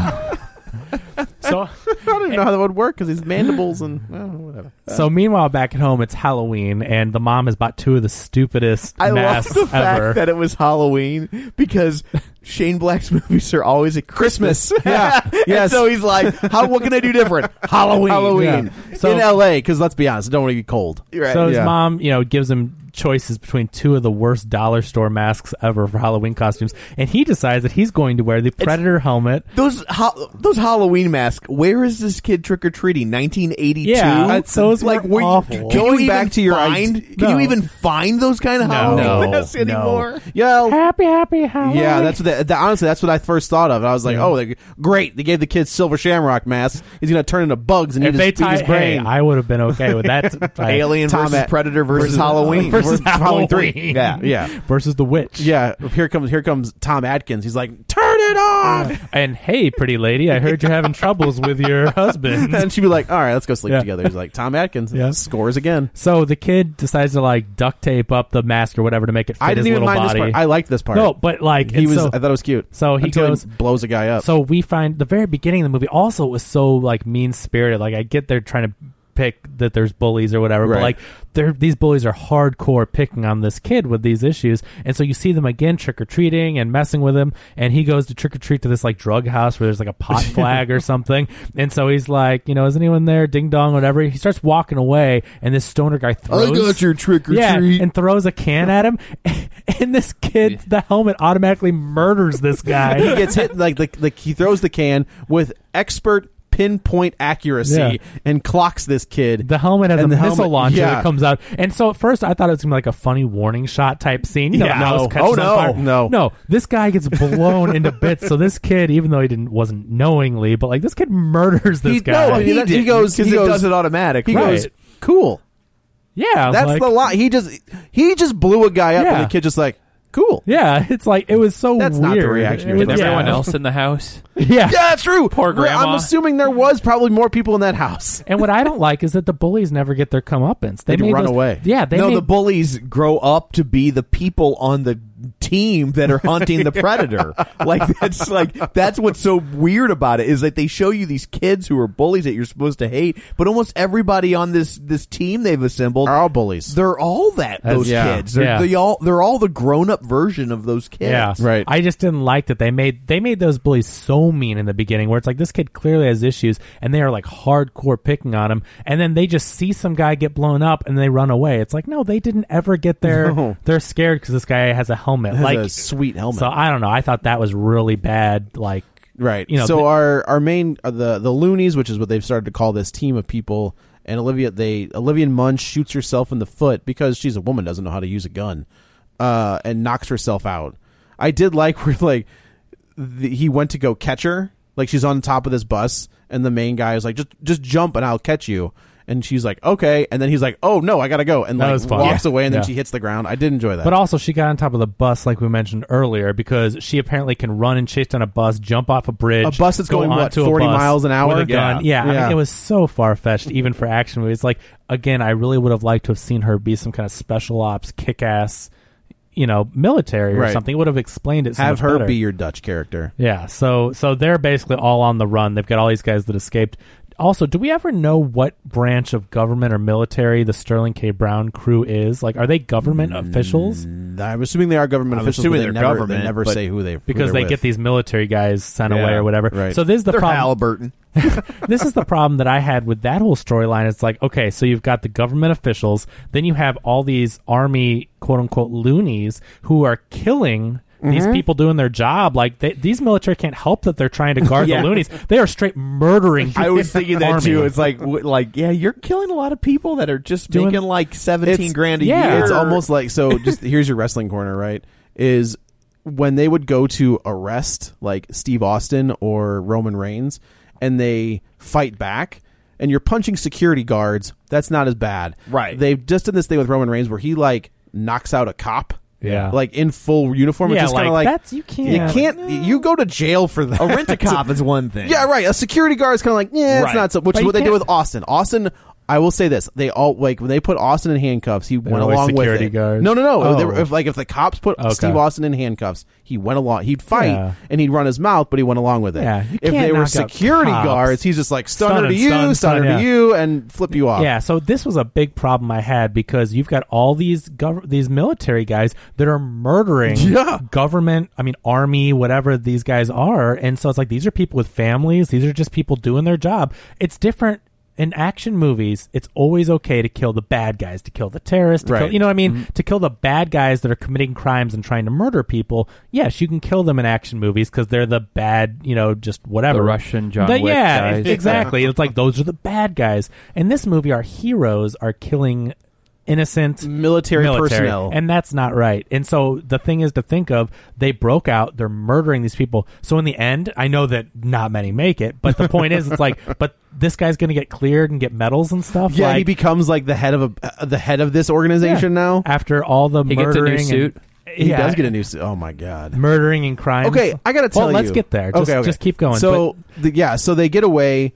So I don't even know how that would work because his mandibles and whatever. So meanwhile, back at home, it's Halloween, and the mom has bought two of the stupidest I love masks the fact ever. that it was Halloween because Shane Black's movies are always at Christmas. Yeah. And Yes. so he's like, what can I do different? Halloween. Yeah. So- in LA, because let's be honest, it don't want to be cold. Right. So his Yeah. mom, gives him choices between two of the worst dollar store masks ever for Halloween costumes, and he decides that he's going to wear the Predator helmet. Those Halloween masks. Where is this kid trick or treating? 1982. Yeah, those like were awful. Going back to your can No. you even find those kind of Halloween No. masks anymore? Yeah. Happy Halloween. Yeah, that's what honestly, that's what I first thought of. I was like, great. They gave the kid silver shamrock masks. He's going to turn into bugs and If they eat his tie, brain. I would have been okay with that. Alien Tom versus Predator versus Halloween. versus Halloween 3. Yeah. Yeah. versus the witch. Yeah. Here comes Tom Atkins. He's like, turn it off. And hey, pretty lady, I heard you're having troubles with your husband. And she'd be like, all right, let's go sleep Yeah. together. He's like, Tom Atkins Yeah. scores again. So the kid decides to like duct tape up the mask or whatever to make it fit I didn't his even little mind body. this part. I liked this part. No, but like he and was. so- I thought it was cute. So he Until goes, blows a guy up. So we find the very beginning of the movie also was so like mean spirited. Like I get they're trying to pick that there's bullies or whatever, but Right. like these bullies are hardcore picking on this kid with these issues, and so you see them again trick or treating and messing with him, and he goes to trick or treat to this like drug house where there's like a pot flag or something, and so he's like, is anyone there? Ding dong, whatever. He starts walking away, and this stoner guy throws. I got your trick or treat. and throws a can at him, and this kid, the helmet automatically murders this guy. he gets hit like he throws the can with expert pinpoint accuracy and clocks this kid. The helmet has a missile launcher yeah. that comes out. And so at first I thought it was going to be like a funny warning shot type scene. You know, the house catches on fire. No. This guy gets blown into bits. So this kid, even though he wasn't knowingly, but like this kid murders this guy. No, he goes because it does it automatically. He goes, cool. Yeah. That's like, the line. He just blew a guy up and the kid just like, cool. Yeah, it's like it was so That's weird. not the reaction. With everyone else in the house. Yeah, that's true. Poor grandma. I'm assuming there was probably more people in that house. And what I don't like is that the bullies never get their comeuppance. They run away. Yeah, the bullies grow up to be the people on the team that are hunting the predator. That's what's so weird about it is that they show you these kids who are bullies that you're supposed to hate, but almost everybody on this team they've assembled are all bullies. They're all those kids. They're all the grown up version of those kids. Yeah, right. I just didn't like that they made those bullies so mean in the beginning, where it's like this kid clearly has issues, and they are like hardcore picking on him, and then they just see some guy get blown up and they run away. It's like, no, they didn't ever get there. No. They're scared because this guy has a helmet, like a sweet helmet. So I don't know. I thought that was really bad. Like, right. You know, so our main the Loonies, which is what they've started to call this team of people, and Olivia Munn shoots herself in the foot because she's a woman, doesn't know how to use a gun, and knocks herself out. I did like where he went to go catch her, like she's on top of this bus, and the main guy is like, just jump and I'll catch you. And she's like, okay. And then he's like, oh, no, I got to go. And walks away, and then she hits the ground. I did enjoy that. But also, she got on top of the bus, like we mentioned earlier, because she apparently can run and chase down a bus, jump off a bridge. A bus that's going, 40 miles an hour? With a gun. Yeah. I mean, it was so far-fetched, even for action movies. Like, again, I really would have liked to have seen her be some kind of special ops, kick-ass, military or something. It would have explained it so Have much her better. be your Dutch character. Yeah. So they're basically all on the run. They've got all these guys that escaped. Also, do we ever know what branch of government or military the Sterling K. Brown crew is? Like, are they government officials? I'm assuming they are government officials, but they never say who they because they get these military guys sent away or whatever. Right. So this is the problem. Halliburton. This is the problem that I had with that whole storyline. It's like, okay, so you've got the government officials, then you have all these army quote unquote loonies who are killing these people doing their job. Like these military can't help that they're trying to guard the loonies. They are straight murdering. I was thinking that too. It's like you're killing a lot of people that are just making like $17,000 a year. It's almost like, so just here's your wrestling corner, right? Is when they would go to arrest like Steve Austin or Roman Reigns and they fight back and you're punching security guards, that's not as bad. Right. They've just done this thing with Roman Reigns where he like knocks out a cop. Yeah, like in full uniform. Yeah, it's just kind of like that's you can't. You go to jail for that. A rent-a-cop is one thing. Yeah, right. A security guard is kind of like, it's not so. Which is what they did with Austin. Austin, I will say this: they all when they put Austin in handcuffs, he went along with it. Guards. No. Oh. If the cops put Steve Austin in handcuffs, he went along. He'd fight and he'd run his mouth, but he went along with it. Yeah, if they were security guards, he's just like stunner to you, and flip you off. Yeah. So this was a big problem I had because you've got all these military guys that are murdering government. I mean, army, whatever these guys are, and so it's like these are people with families. These are just people doing their job. It's different. In action movies, it's always okay to kill the bad guys, to kill the terrorists, kill, you know what I mean? To kill the bad guys that are committing crimes and trying to murder people. Yes, you can kill them in action movies because they're the bad, just whatever. The Russian John Wick guys. Exactly. It's like those are the bad guys. In this movie, our heroes are killing innocent military personnel, and that's not right. And so the thing is to think of, they broke out, they're murdering these people. So in the end, I know that not many make it, but the point is, it's like, but this guy's going to get cleared and get medals and stuff. Yeah, he becomes like the head of this organization now. After all the murdering, gets a new suit. He does get a new suit. Oh my god, murdering and crime. Okay, I got to tell you. Let's get there. Just keep going. So so they get away.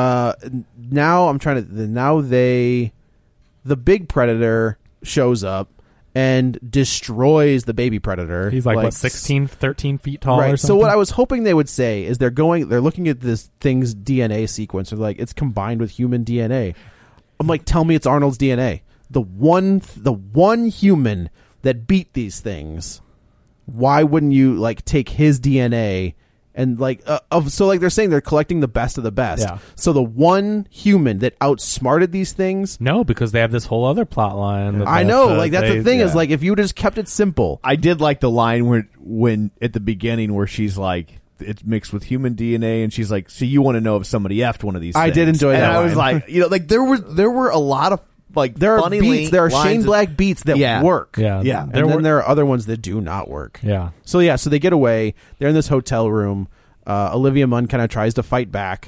Now I'm trying to. The big predator shows up and destroys the baby predator. He's like what, 16, 13 feet tall or something? So what I was hoping they would say is they're looking at this thing's DNA sequence. They're like, it's combined with human DNA. I'm like, tell me it's Arnold's DNA. The one human that beat these things. Why wouldn't you like take his DNA? And so they're saying they're collecting the best of the best. Yeah. So the one human that outsmarted these things. No, because they have this whole other plot line. I know, that's the thing is like if you just kept it simple. I did like the line when at the beginning where she's like, it's mixed with human DNA, and she's like, so you want to know if somebody effed one of these things. I did enjoy and that I was line. like, like there were a lot of like there are funny beats. There are lines Shane of- Black beats that work. Yeah. And then there are other ones that do not work. Yeah. So they get away. They're in this hotel room. Olivia Munn kind of tries to fight back.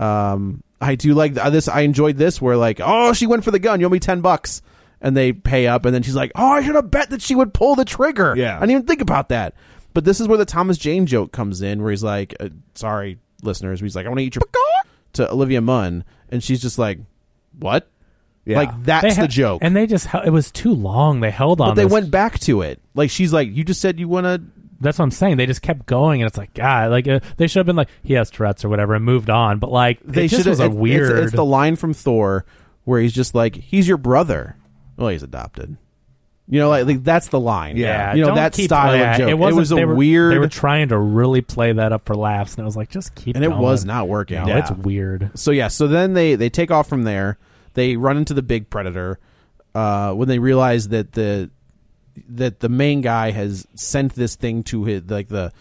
I do like this. I enjoyed this where like, oh, she went for the gun. You owe me $10, and they pay up, and then she's like, oh, I should have bet that she would pull the trigger. Yeah. I didn't even think about that. But this is where the Thomas Jane joke comes in, where he's like, sorry, listeners, he's like, I want to eat your to Olivia Munn, and she's just like, what? Yeah. Like that's the joke. And they just it was too long. They held on. But they this. went back to it. Like she's like, you just said you want to. That's what I'm saying. They just kept going, and it's like, God, like they should have been like, he has Tourette's or whatever, and moved on. But like, They it just should was a weird. It's the line from Thor where he's just like, he's your brother. Well, he's adopted. You know, like that's the line. Yeah, you know don't that keep style playing of that. joke. It wasn't- was they a were- weird. They were trying to really play that up for laughs, and it was like, just keep. And it going. was not working. No, Yeah. it's weird. So so then they take off from there. They run into the big predator when they realize that the main guy has sent this thing to his the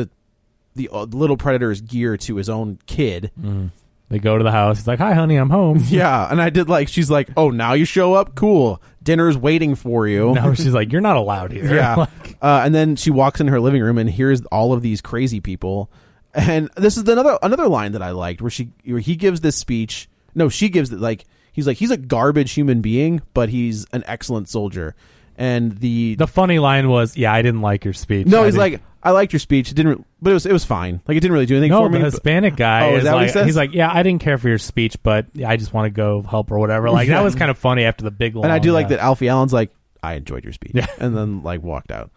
little predator's gear to his own kid. They go to the house. He's like, "Hi, honey, I'm home." Yeah, and I did like. She's like, "Oh, now you show up? Cool. Dinner's waiting for you." No, she's like, "You're not allowed here." Yeah. Like, And then she walks in her living room and hears all of these crazy people. And this is another line that I liked where he gives this speech. No, she gives it like he's a garbage human being, but he's an excellent soldier. And the funny line was, "Yeah, I didn't like your speech." no, he's like, I liked your speech. It didn't, but it was fine. Like it didn't really do anything no, for me. the but- Hispanic guy Oh, is is that what he like, says? he's like, "Yeah, I didn't care for your speech, but I just want to go help or whatever." Like that was kind of funny after the big long. And I do like yeah. that Alfie Allen's like, I enjoyed your speech. Yeah. And then like walked out.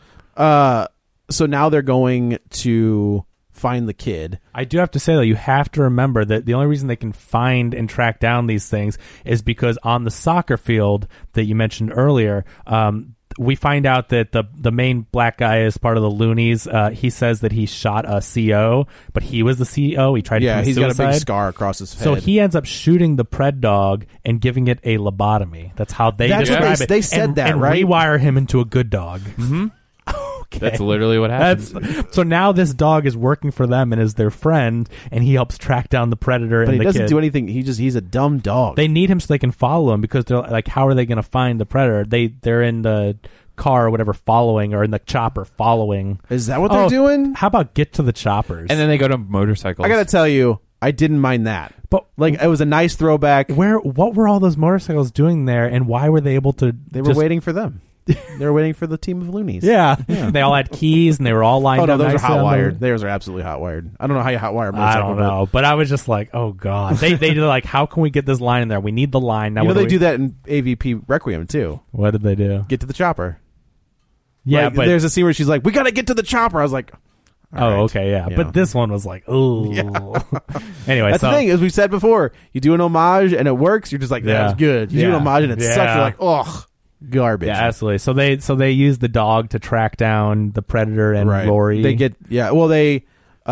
So now they're going to find the kid. I do have to say, though, you have to remember that the only reason they can find and track down these things is because on the soccer field that you mentioned earlier, we find out that the main black guy is part of the Loonies. He says that he shot a CO, but he was the CEO. He tried to commit He's suicide. got a big scar across his head. So he ends up shooting the pred dog and giving it a lobotomy. That's how they That's what describe it. they said and, that, and right? rewire him into a good dog. Mm-hmm. Okay. That's literally what happens. So now this dog is working for them and is their friend, and he helps track down the predator but and he the doesn't kid. do anything. He's a dumb dog. They need him so they can follow him because they're like, how are they going to find the predator? They're in the car or whatever following, or in the chopper following. Is that what they're doing? How about get to the choppers? And then they go to motorcycles. I got to tell you, I didn't mind that. But like, it was a nice throwback. What were all those motorcycles doing there, and why were they able to? They were waiting for them. They were waiting for the team of Loonies. Yeah. They all had keys and they were all lined Oh no, up. those are nicely hot on the- wired. Those are absolutely hot wired. I don't know how you hot wire a I motorcycle. don't know, but I was just like, oh god, they did like, how can we get this line in there? We need the line now. You know what do they we- do that in AVP Requiem too. What did they do? Get to the chopper. Yeah, Like, but there's a scene where she's like, "We got to get to the chopper." I was like, oh, all right. okay, yeah. You But know. this one was like, oh. Anyway, That's so the thing, as we said before. You do an homage and it works. You're just like, that was good. You do an Yeah. homage and it sucks. Yeah. You're like, ugh, garbage. yeah, absolutely. So they use the dog to track down the predator and Right. Lori. They get Well, they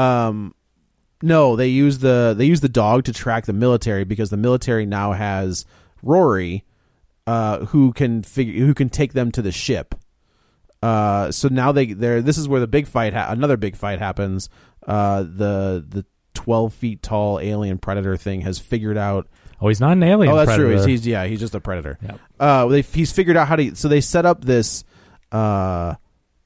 no, they use the dog to track the military because the military now has Rory, who can take them to the ship. So now this is where the big fight another big fight happens. The 12 feet tall alien predator thing has figured out. Oh, he's not an alien. Oh, that's predator. true. He's just a predator. Yep. He's figured out how to. So they set up this not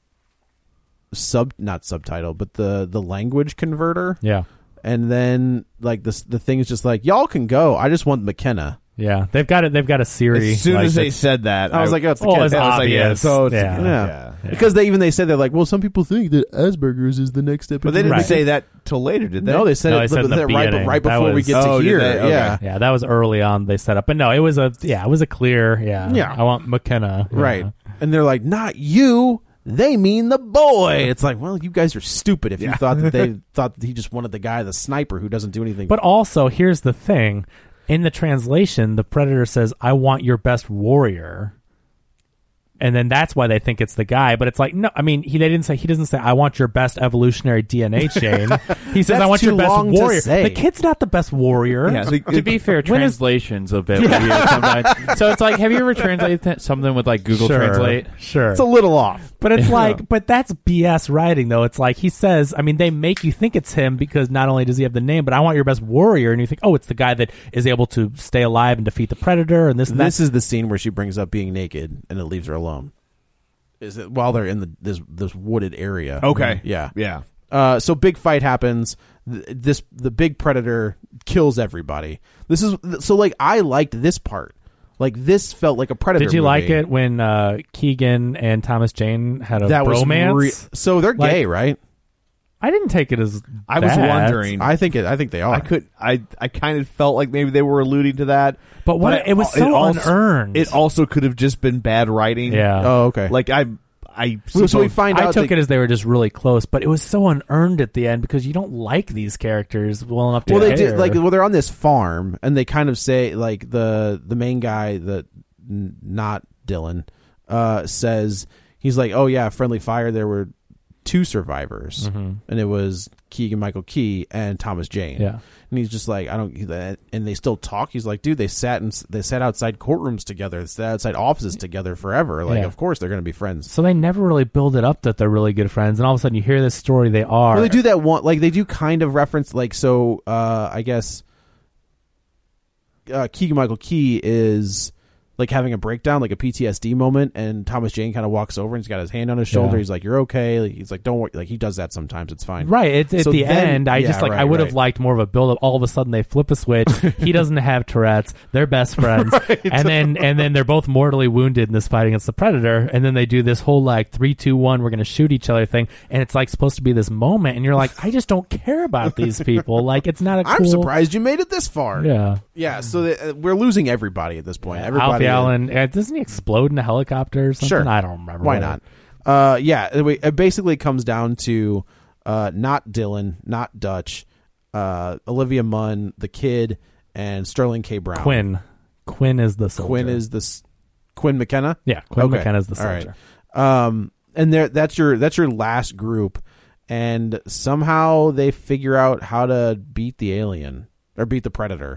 subtitle, but the language converter. Yeah. And then like the thing is just like, y'all can go. I just want McKenna. Yeah, they've got it. They've got a series. As soon like as they that's- said that, I was like, oh, it's the Oh, kid. it's I was like, yeah, obvious. so it's, Yeah. yeah. Yeah. Because they said they're like, well, some people think that Asperger's is the next step. but they in didn't Right. say that till later, did they? No, they said No, it they said in the right beginning. right That before we was- get to Oh, did here. they? Okay. Yeah. Yeah, that was early on. They set up, but no, it was a clear. Yeah, Yeah. I want McKenna. Yeah. Right. And they're like, not you. They mean the boy. It's like, well, you guys are stupid if you thought that they thought that he just wanted the guy, the sniper who doesn't do anything. But also, here's the thing: in the translation, the predator says, "I want your best warrior," and then that's why they think it's the guy. But it's like, no, I mean, he doesn't say I want your best evolutionary DNA chain. He says I want your best warrior. The kid's not the best warrior. Yeah, to be fair, translation's a bit weird sometimes. So it's like, have you ever translated something with like Google Translate? Sure, it's a little off. But it's like, but that's BS writing though. It's like he says, I mean, they make you think it's him because not only does he have the name, but I want your best warrior, and you think, oh, it's the guy that is able to stay alive and defeat the predator, and this and that. This is the scene where she brings up being naked and it leaves her alone. Is it while they're in this wooded area? Okay, yeah. So big fight happens. The big predator kills everybody. This is so like I liked this part. Like this felt like a predator. Did you movie. like it when Keegan and Thomas Jane had a bromance? So they're gay, right? I didn't take it as I was wondering. I think they are. I kind of felt like maybe they were alluding to that. But what it was so unearned. It also could have just been bad writing. Yeah. Oh, okay. Like so we find out I took it as they were just really close, but it was so unearned at the end because you don't like these characters well enough to they did they're on this farm and they kind of say like the main guy not Dylan says he's like, oh yeah, Friendly Fire, there were 2 survivors, and it was Keegan-Michael Key and Thomas Jane. Yeah, and he's just like, and they still talk. He's like, dude, they sat outside courtrooms together, they sat outside offices together forever. Like, of course they're going to be friends. So they never really build it up that they're really good friends, and all of a sudden you hear this story. They are. Well, they do that one, like they do kind of reference, like so. I guess Keegan-Michael Key is like having a breakdown, like a PTSD moment, and Thomas Jane kind of walks over and he's got his hand on his shoulder. He's like, "You're okay." Like, he's like, "Don't worry." Like he does that sometimes. It's fine. Right. At the end, I would have liked more of a build up. All of a sudden, they flip a switch. He doesn't have Tourette's. They're best friends, and then they're both mortally wounded in this fight against the Predator. And then they do this whole like 3, 2, 1, we're going to shoot each other thing, and it's like supposed to be this moment, and you're like, I just don't care about these people. Like it's not a. I'm surprised you made it this far. Yeah. So we're losing everybody at this point. Everybody. Alfie Allen. Doesn't he explode in a helicopter or something? Sure. I don't remember. Why not? It basically comes down to not Dylan, not Dutch, Olivia Munn, the kid, and Sterling K. Brown. Quinn is the soldier. Quinn McKenna? Yeah, Quinn McKenna is the soldier. All right. And that's your last group, and somehow they figure out how to beat the alien or beat the Predator.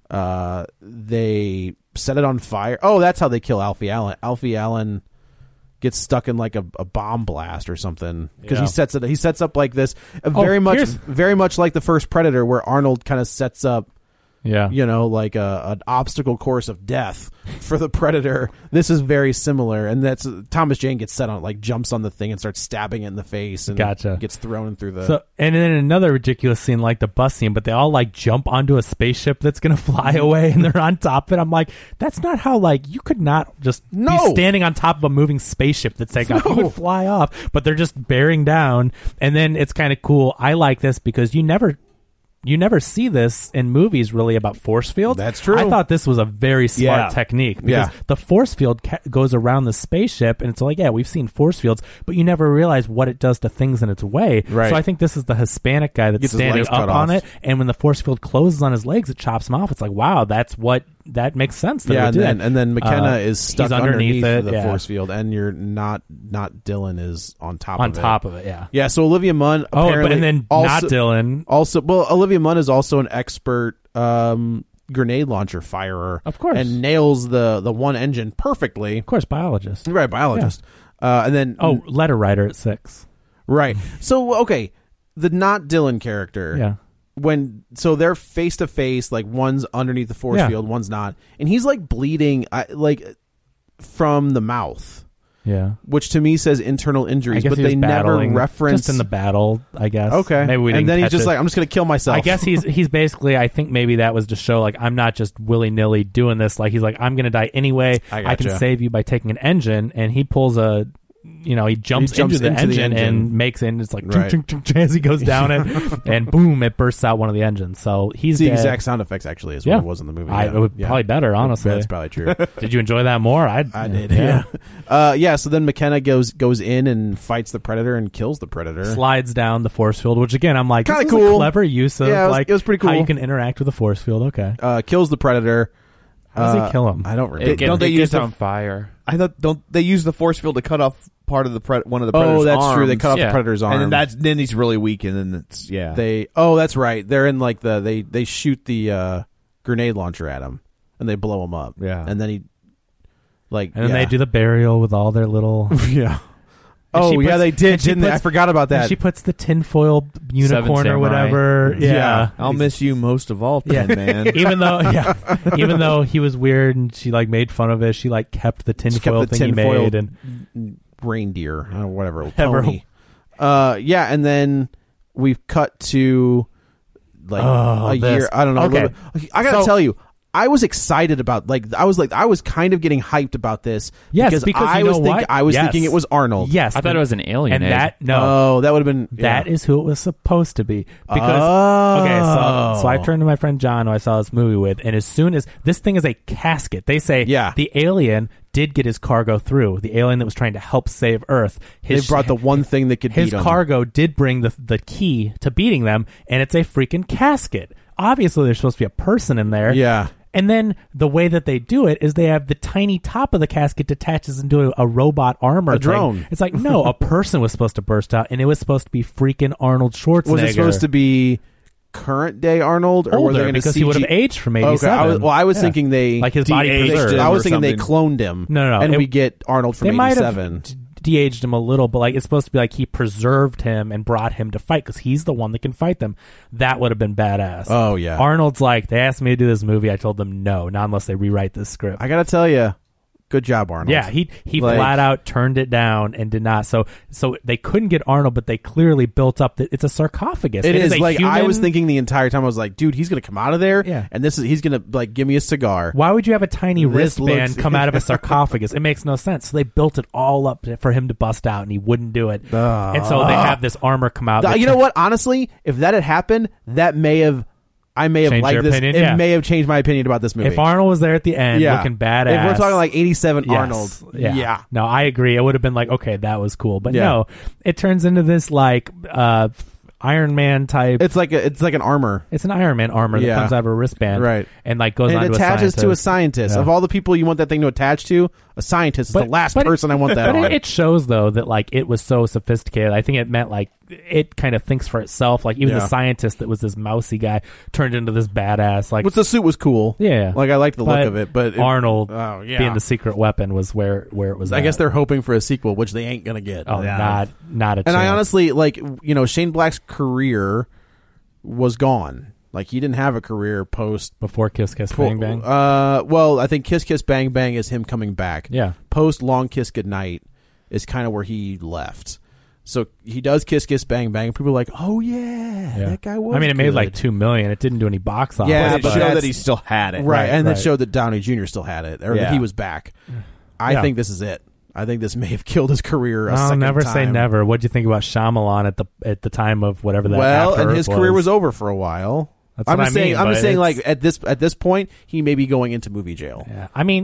They set it on fire. Oh, that's how they kill Alfie Allen. Alfie Allen gets stuck in like a bomb blast or something because he sets up like this very much like the first Predator, where Arnold kind of sets up like an obstacle course of death for the Predator. This is very similar, and that's Thomas Jane gets set on, like jumps on the thing and starts stabbing it in the face and gets thrown through the. So, and then another ridiculous scene like the bus scene, but they all like jump onto a spaceship that's gonna fly away and they're on top of it. I'm like, that's not how, like, you could not just be standing on top of a moving spaceship that's taking off. You would fly off, but they're just bearing down, and then it's kind of cool. I like this because you never see this in movies really about force fields. That's true. I thought this was a very smart technique because the force field goes around the spaceship, and it's like, we've seen force fields, but you never realize what it does to things in its way. Right. So I think this is the Hispanic guy that's standing up on it, and when the force field closes on his legs, it chops him off. It's like, wow, that makes sense. And then McKenna is stuck underneath the it, force field, and you're not Dylan is on top of it. Yeah. So Olivia Munn apparently not Dylan. Also, Olivia Munn is also an expert grenade launcher firer, of course, and nails the one engine perfectly. Of course, biologist. Right, biologist. And then letter writer at 6. Right. So okay, the not Dylan character. Yeah. So they're face to face, like one's underneath the force field, one's not, and he's like bleeding, like from the mouth. Yeah, which to me says internal injuries, but they never reference just in the battle. I guess. Okay, maybe we didn't. And then he's just like, I'm just going to kill myself. I guess he's basically. I think maybe that was to show like I'm not just willy nilly doing this. Like he's like, I'm going to die anyway. I can save you by taking an engine, and he pulls a. He jumps into the engine and makes it, and it's like as he goes down it, and boom, it bursts out one of the engines. So he's the dead. Exact sound effects actually is what it was in the movie. Probably better, honestly. That's probably true. Did you enjoy that more? I did. Yeah. So then McKenna goes in and fights the Predator and kills the Predator. Slides down the force field, which again I'm like, kind of cool. A clever use of it was pretty cool. How you can interact with the force field. Okay. Kills the Predator. How does he kill him? I don't remember. Don't they use on fire? I thought don't they use the force field to cut off part of the one of the predator's Oh, that's arms? true. They cut off the predator's arm, and then he's really weak, and then it's that's right. They're in like they shoot the grenade launcher at him, and they blow him up. Yeah, and then he and then they do the burial with all their little yeah. Oh yeah, they did, didn't they? I forgot about that. And she puts the tinfoil unicorn or whatever. Yeah. I'll miss you most of all, man. even though he was weird and she like made fun of it, she like kept the tinfoil thing he made and reindeer or whatever, pony. And then we've cut to like a year. I don't know. Okay. I gotta tell you. I was excited about I was kind of getting hyped about this. Yes, because I was thinking it was Arnold. Yes, I thought it was an alien. And that that would have been that is who it was supposed to be. Because so I turned to my friend John, who I saw this movie with, and as soon as this thing is a casket, they say the alien did get his cargo through. The alien that was trying to help save Earth. They brought the one thing that could beat his him. cargo did bring the key to beating them, and it's a freaking casket. Obviously, there's supposed to be a person in there. Yeah. And then the way that they do it is they have the tiny top of the casket detaches into a robot armor drone. It's like, no, a person was supposed to burst out, and it was supposed to be freaking Arnold Schwarzenegger. Was it supposed to be current day Arnold, or were they going to because he would have aged from 87? Okay. I was thinking they like his body preserved. I was thinking they cloned him. No, and we get Arnold from 87. De-aged him a little, but like it's supposed to be like he preserved him and brought him to fight because he's the one that can fight them. That would have been badass. Oh yeah. Arnold's like, they asked me to do this movie, I told them no, not unless they rewrite this script. I gotta tell you, good job, Arnold. Yeah, he flat out turned it down and did not. So they couldn't get Arnold, but they clearly built up that it's a sarcophagus. It is like human... I was thinking the entire time. I was like, dude, he's gonna come out of there, and he's gonna like give me a cigar. Why would you have a tiny wristband come out of a sarcophagus? It makes no sense. So they built it all up for him to bust out, and he wouldn't do it. And so they have this armor come out. You know what? Honestly, if that had happened, I may have liked this. Opinion, it may have changed my opinion about this movie. If Arnold was there at the end, looking badass. If we're talking like 87 Arnold. Yeah. No, I agree. It would have been like, okay, that was cool. But no, it turns into this like Iron Man type. It's like an armor. It's an Iron Man armor that comes out of a wristband, right? And like goes on to attaches to a scientist. Of all the people you want that thing to attach to, a scientist is the last person I want that on. But it shows though that like it was so sophisticated. I think it meant like it kind of thinks for itself. Like even the scientist that was this mousy guy turned into this badass. Like, but the suit was cool. Yeah, like I liked the look of it. But Arnold being the secret weapon was where it was. I guess they're hoping for a sequel, which they ain't gonna get. Oh, not a chance. And I honestly Shane Black's career was gone. Like he didn't have a career before Kiss Kiss Bang Bang. Well, I think Kiss Kiss Bang Bang is him coming back. Yeah. Post Long Kiss Goodnight is kind of where he left. So he does Kiss Kiss Bang Bang. People are like, oh yeah, that guy was. I mean, it made good. like $2 million. It didn't do any box office. Yeah, but it showed that he still had it, right? And it showed that Downey Jr. still had it, or that he was back. I Yeah. think this is it. I think this may have killed his career. I'll never say never. What'd you think about Shyamalan at the time of whatever that? Well, After and Earth his career was over for a while. I'm just saying, like at this point, he may be going into movie jail. Yeah, I mean,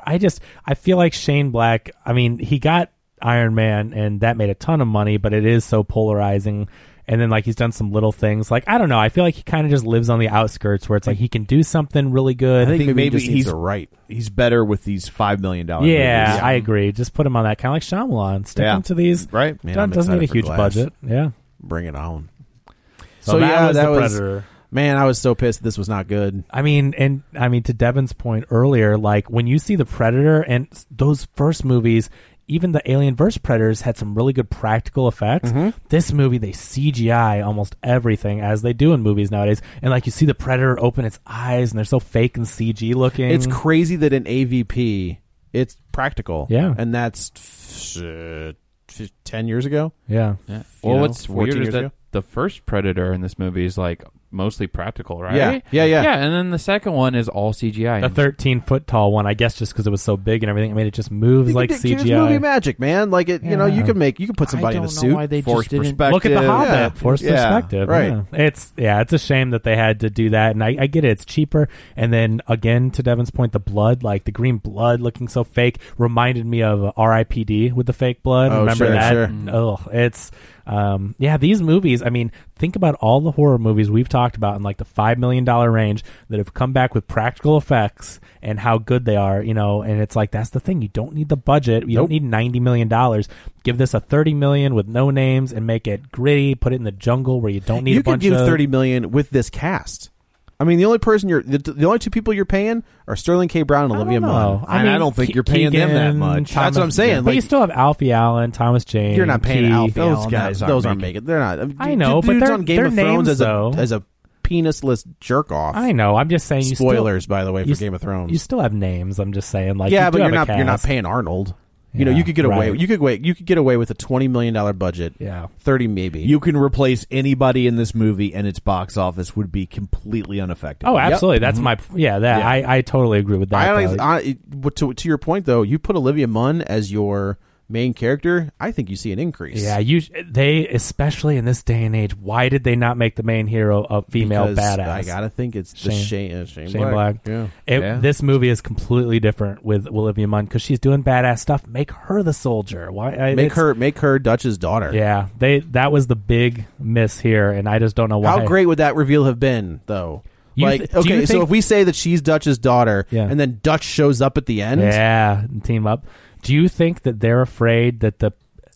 I feel like Shane Black. I mean, he got Iron Man, and that made a ton of money, but it is so polarizing. And then like he's done some little things. Like I don't know. I feel like he kind of just lives on the outskirts, where it's like he can do something really good. I think maybe he's better with these $5 million. Yeah, movies. I agree. Just put him on that kind of like Shyamalan. Stick him to these. Right. Man, doesn't need a huge budget. Yeah. Bring it on. So that was the Predator. Man, I was so pissed this was not good. I mean, to Devin's point earlier, like when you see the Predator and those first movies, even the Alien vs. Predators had some really good practical effects. Mm-hmm. This movie, they CGI almost everything, as they do in movies nowadays. And like you see the Predator open its eyes, and they're so fake and CG looking. It's crazy that in AVP, it's practical. Yeah. And that's 10 years ago? Yeah. Well, what's 14 weird is years that ago? the first Predator in this movie is like mostly practical, right? Yeah, and then the second one is all CGI. The 13-foot tall one, I guess, just because it was so big and everything, I mean, it just moves like CGI. It's movie magic, man. Like it, you know, you can put somebody in a suit. Why they Forced just didn't perspective. Look at the Hobbit. Yeah. Forced Yeah, perspective. right. Yeah. It's a shame that they had to do that, and I get it. It's cheaper. And then again, to Devin's point, the blood, like the green blood looking so fake, reminded me of R.I.P.D. with the fake blood. Oh, Remember sure, that? sure. Oh, it's These movies, I mean, think about all the horror movies we've talked about in like the $5 million range that have come back with practical effects and how good they are, and it's like, that's the thing. You don't need the budget. You don't need $90 million. Give this a $30 million with no names and make it gritty. Put it in the jungle where you don't need a bunch of... You could give $30 million with this cast. I mean, the only person the only two people you're paying are Sterling K. Brown and Olivia Munn. I don't think you're paying them that much. That's what I'm saying. But you still have Alfie Allen, Thomas Jane. You're not paying Alfie Allen. Those guys. Those aren't making. They're not. I know, but they're on Game of Thrones names, as a penisless jerk off. I know. I'm just saying. Spoilers, by the way, for Game of Thrones. You still have names. I'm just saying. Like, but you're not paying Arnold. You could get away. You could get away with a $20 million budget. Yeah, 30 maybe. You can replace anybody in this movie, and its box office would be completely unaffected. Oh, absolutely. That's my I totally agree with that. To your point, though, you put Olivia Munn as your main character, I think you see an increase. Yeah, they especially in this day and age. Why did they not make the main hero a female badass? I gotta think it's Shane Black. This movie is completely different with Olivia Munn because she's doing badass stuff. Make her the soldier. Why make her Dutch's daughter? Yeah, that was the big miss here, and I just don't know why. How great would that reveal have been, though? So if we say that she's Dutch's daughter, and then Dutch shows up at the end, and team up. Do you think that they're afraid that the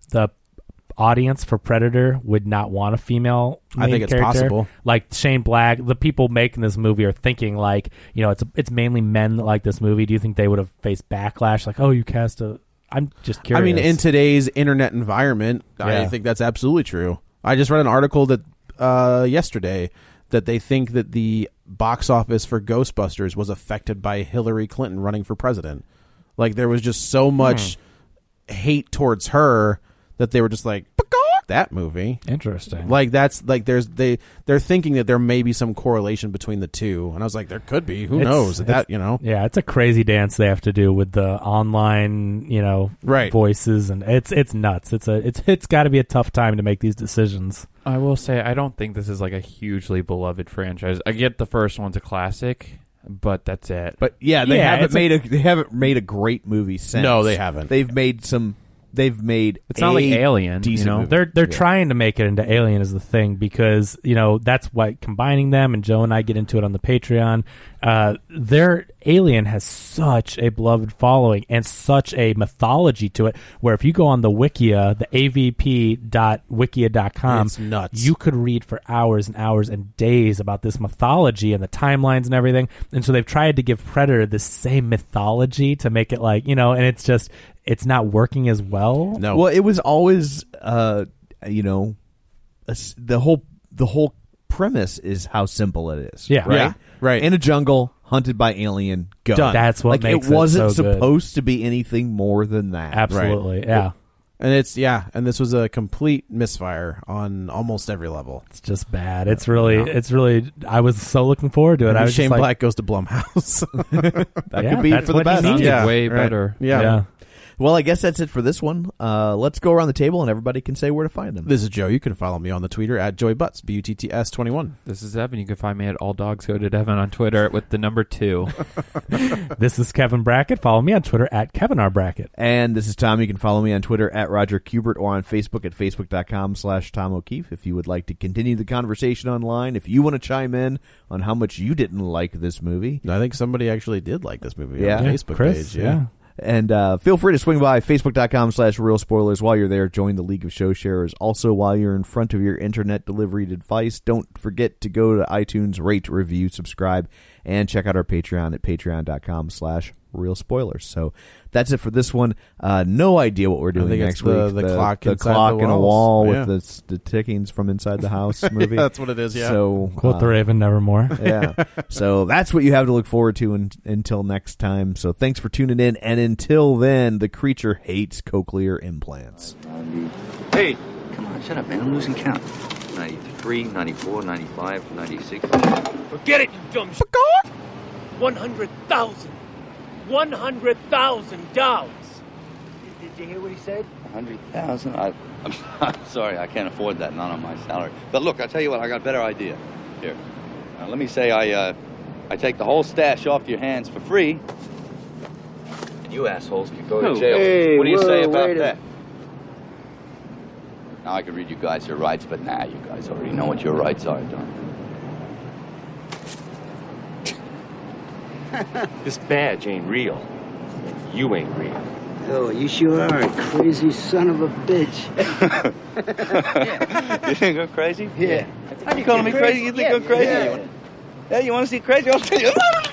audience for Predator would not want a female main I think it's character? possible. Like Shane Black, the people making this movie are thinking like, it's mainly men that like this movie. Do you think they would have faced backlash? Like, oh, you cast a... I'm just curious. I mean, in today's internet environment, I think that's absolutely true. I just read an article that yesterday that they think that the box office for Ghostbusters was affected by Hillary Clinton running for president. Like, there was just so much hate towards her that they were just like, that movie. Interesting. Like, that's like they're thinking that there may be some correlation between the two, and I was like, there could be. Who knows? Yeah, it's a crazy dance they have to do with the online, voices, and it's nuts. It's got to be a tough time to make these decisions. I will say, I don't think this is like a hugely beloved franchise. I get the first one's a classic. But that's it. But they haven't made a great movie since. No, they haven't. They've made it's not like Alien, decent movie. They're trying to make it into Alien is the thing, because that's why combining them, and Joe and I get into it on the Patreon. Their Alien has such a beloved following and such a mythology to it, where if you go on the Wikia, the avp.wikia.com, it's nuts. You could read for hours and hours and days about this mythology and the timelines and everything. And so they've tried to give Predator the same mythology to make it like, and it's just, it's not working as well. No. Well, it was always, the whole premise is how simple it is. Yeah. Right? Yeah, right. In a jungle, hunted by alien, go. Done. That's what makes it wasn't so good. supposed to be anything more than that. Absolutely, right? yeah. And and this was a complete misfire on almost every level. It's just bad. It's really. I was so looking forward to it. Maybe Shane Black goes to Blumhouse. That could be for the best. Way better. Yeah. Well, I guess that's it for this one. Let's go around the table and everybody can say where to find them. This is Joe. You can follow me on the Twitter at JoeyButts, BUTTS21. This is Evan. You can find me at All Dogs Go to Devon on Twitter with the number 2. This is Kevin Brackett. Follow me on Twitter at KevinRBrackett. And this is Tom. You can follow me on Twitter at Roger Kubert or on Facebook at Facebook.com/Tom O'Keefe. If you would like to continue the conversation online, if you want to chime in on how much you didn't like this movie. I think somebody actually did like this movie on the Facebook Chris, page. Yeah. And feel free to swing by Facebook.com/RealSpoilers while you're there. Join the League of Show Sharers. Also, while you're in front of your internet delivery device, don't forget to go to iTunes, rate, review, subscribe, and check out our Patreon at patreon.com/RealSpoilers. So that's it for this one. No idea what we're doing next week. The clock in a wall with the tickings from inside the house movie. That's what it is, yeah. So, Quote the Raven, nevermore. Yeah. So that's what you have to look forward to until next time. So thanks for tuning in. And until then, the creature hates cochlear implants. Hey! Come on, shut up, man. I'm losing count. 93, 94, 95, 96. Forget it, you dumb shit. 100,000. $100,000. Did you hear what he said? 100,000? I'm sorry, I can't afford that, not on my salary. But look, I'll tell you what, I got a better idea. Here, now, let me say I take the whole stash off your hands for free. And you assholes can go to jail. Hey, what do you say about that? Now I can read you guys your rights, but now you guys already know what your rights are, don't you? This badge ain't real. You ain't real. Oh, you sure are a crazy son of a bitch. You think I'm crazy? Yeah. You calling me crazy? You think I'm crazy? Yeah, you want to see crazy? I'll tell you.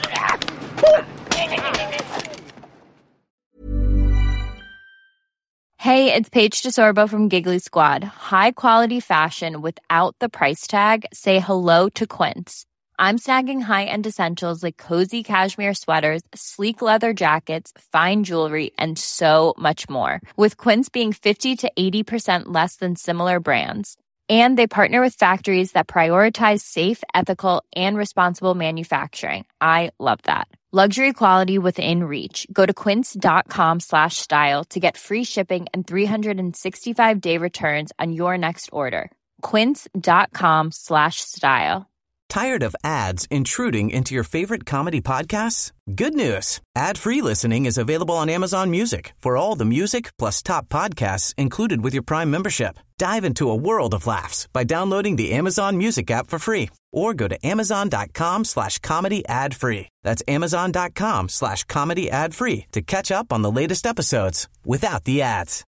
Hey, it's Paige DeSorbo from Giggly Squad. High quality fashion without the price tag. Say hello to Quince. I'm snagging high-end essentials like cozy cashmere sweaters, sleek leather jackets, fine jewelry, and so much more. With Quince being 50 to 80% less than similar brands. And they partner with factories that prioritize safe, ethical, and responsible manufacturing. I love that. Luxury quality within reach. Go to quince.com/style to get free shipping and 365-day returns on your next order. Quince.com/style. Tired of ads intruding into your favorite comedy podcasts? Good news. Ad-free listening is available on Amazon Music for all the music plus top podcasts included with your Prime membership. Dive into a world of laughs by downloading the Amazon Music app for free or go to amazon.com/comedy ad-free. That's amazon.com/comedy ad-free to catch up on the latest episodes without the ads.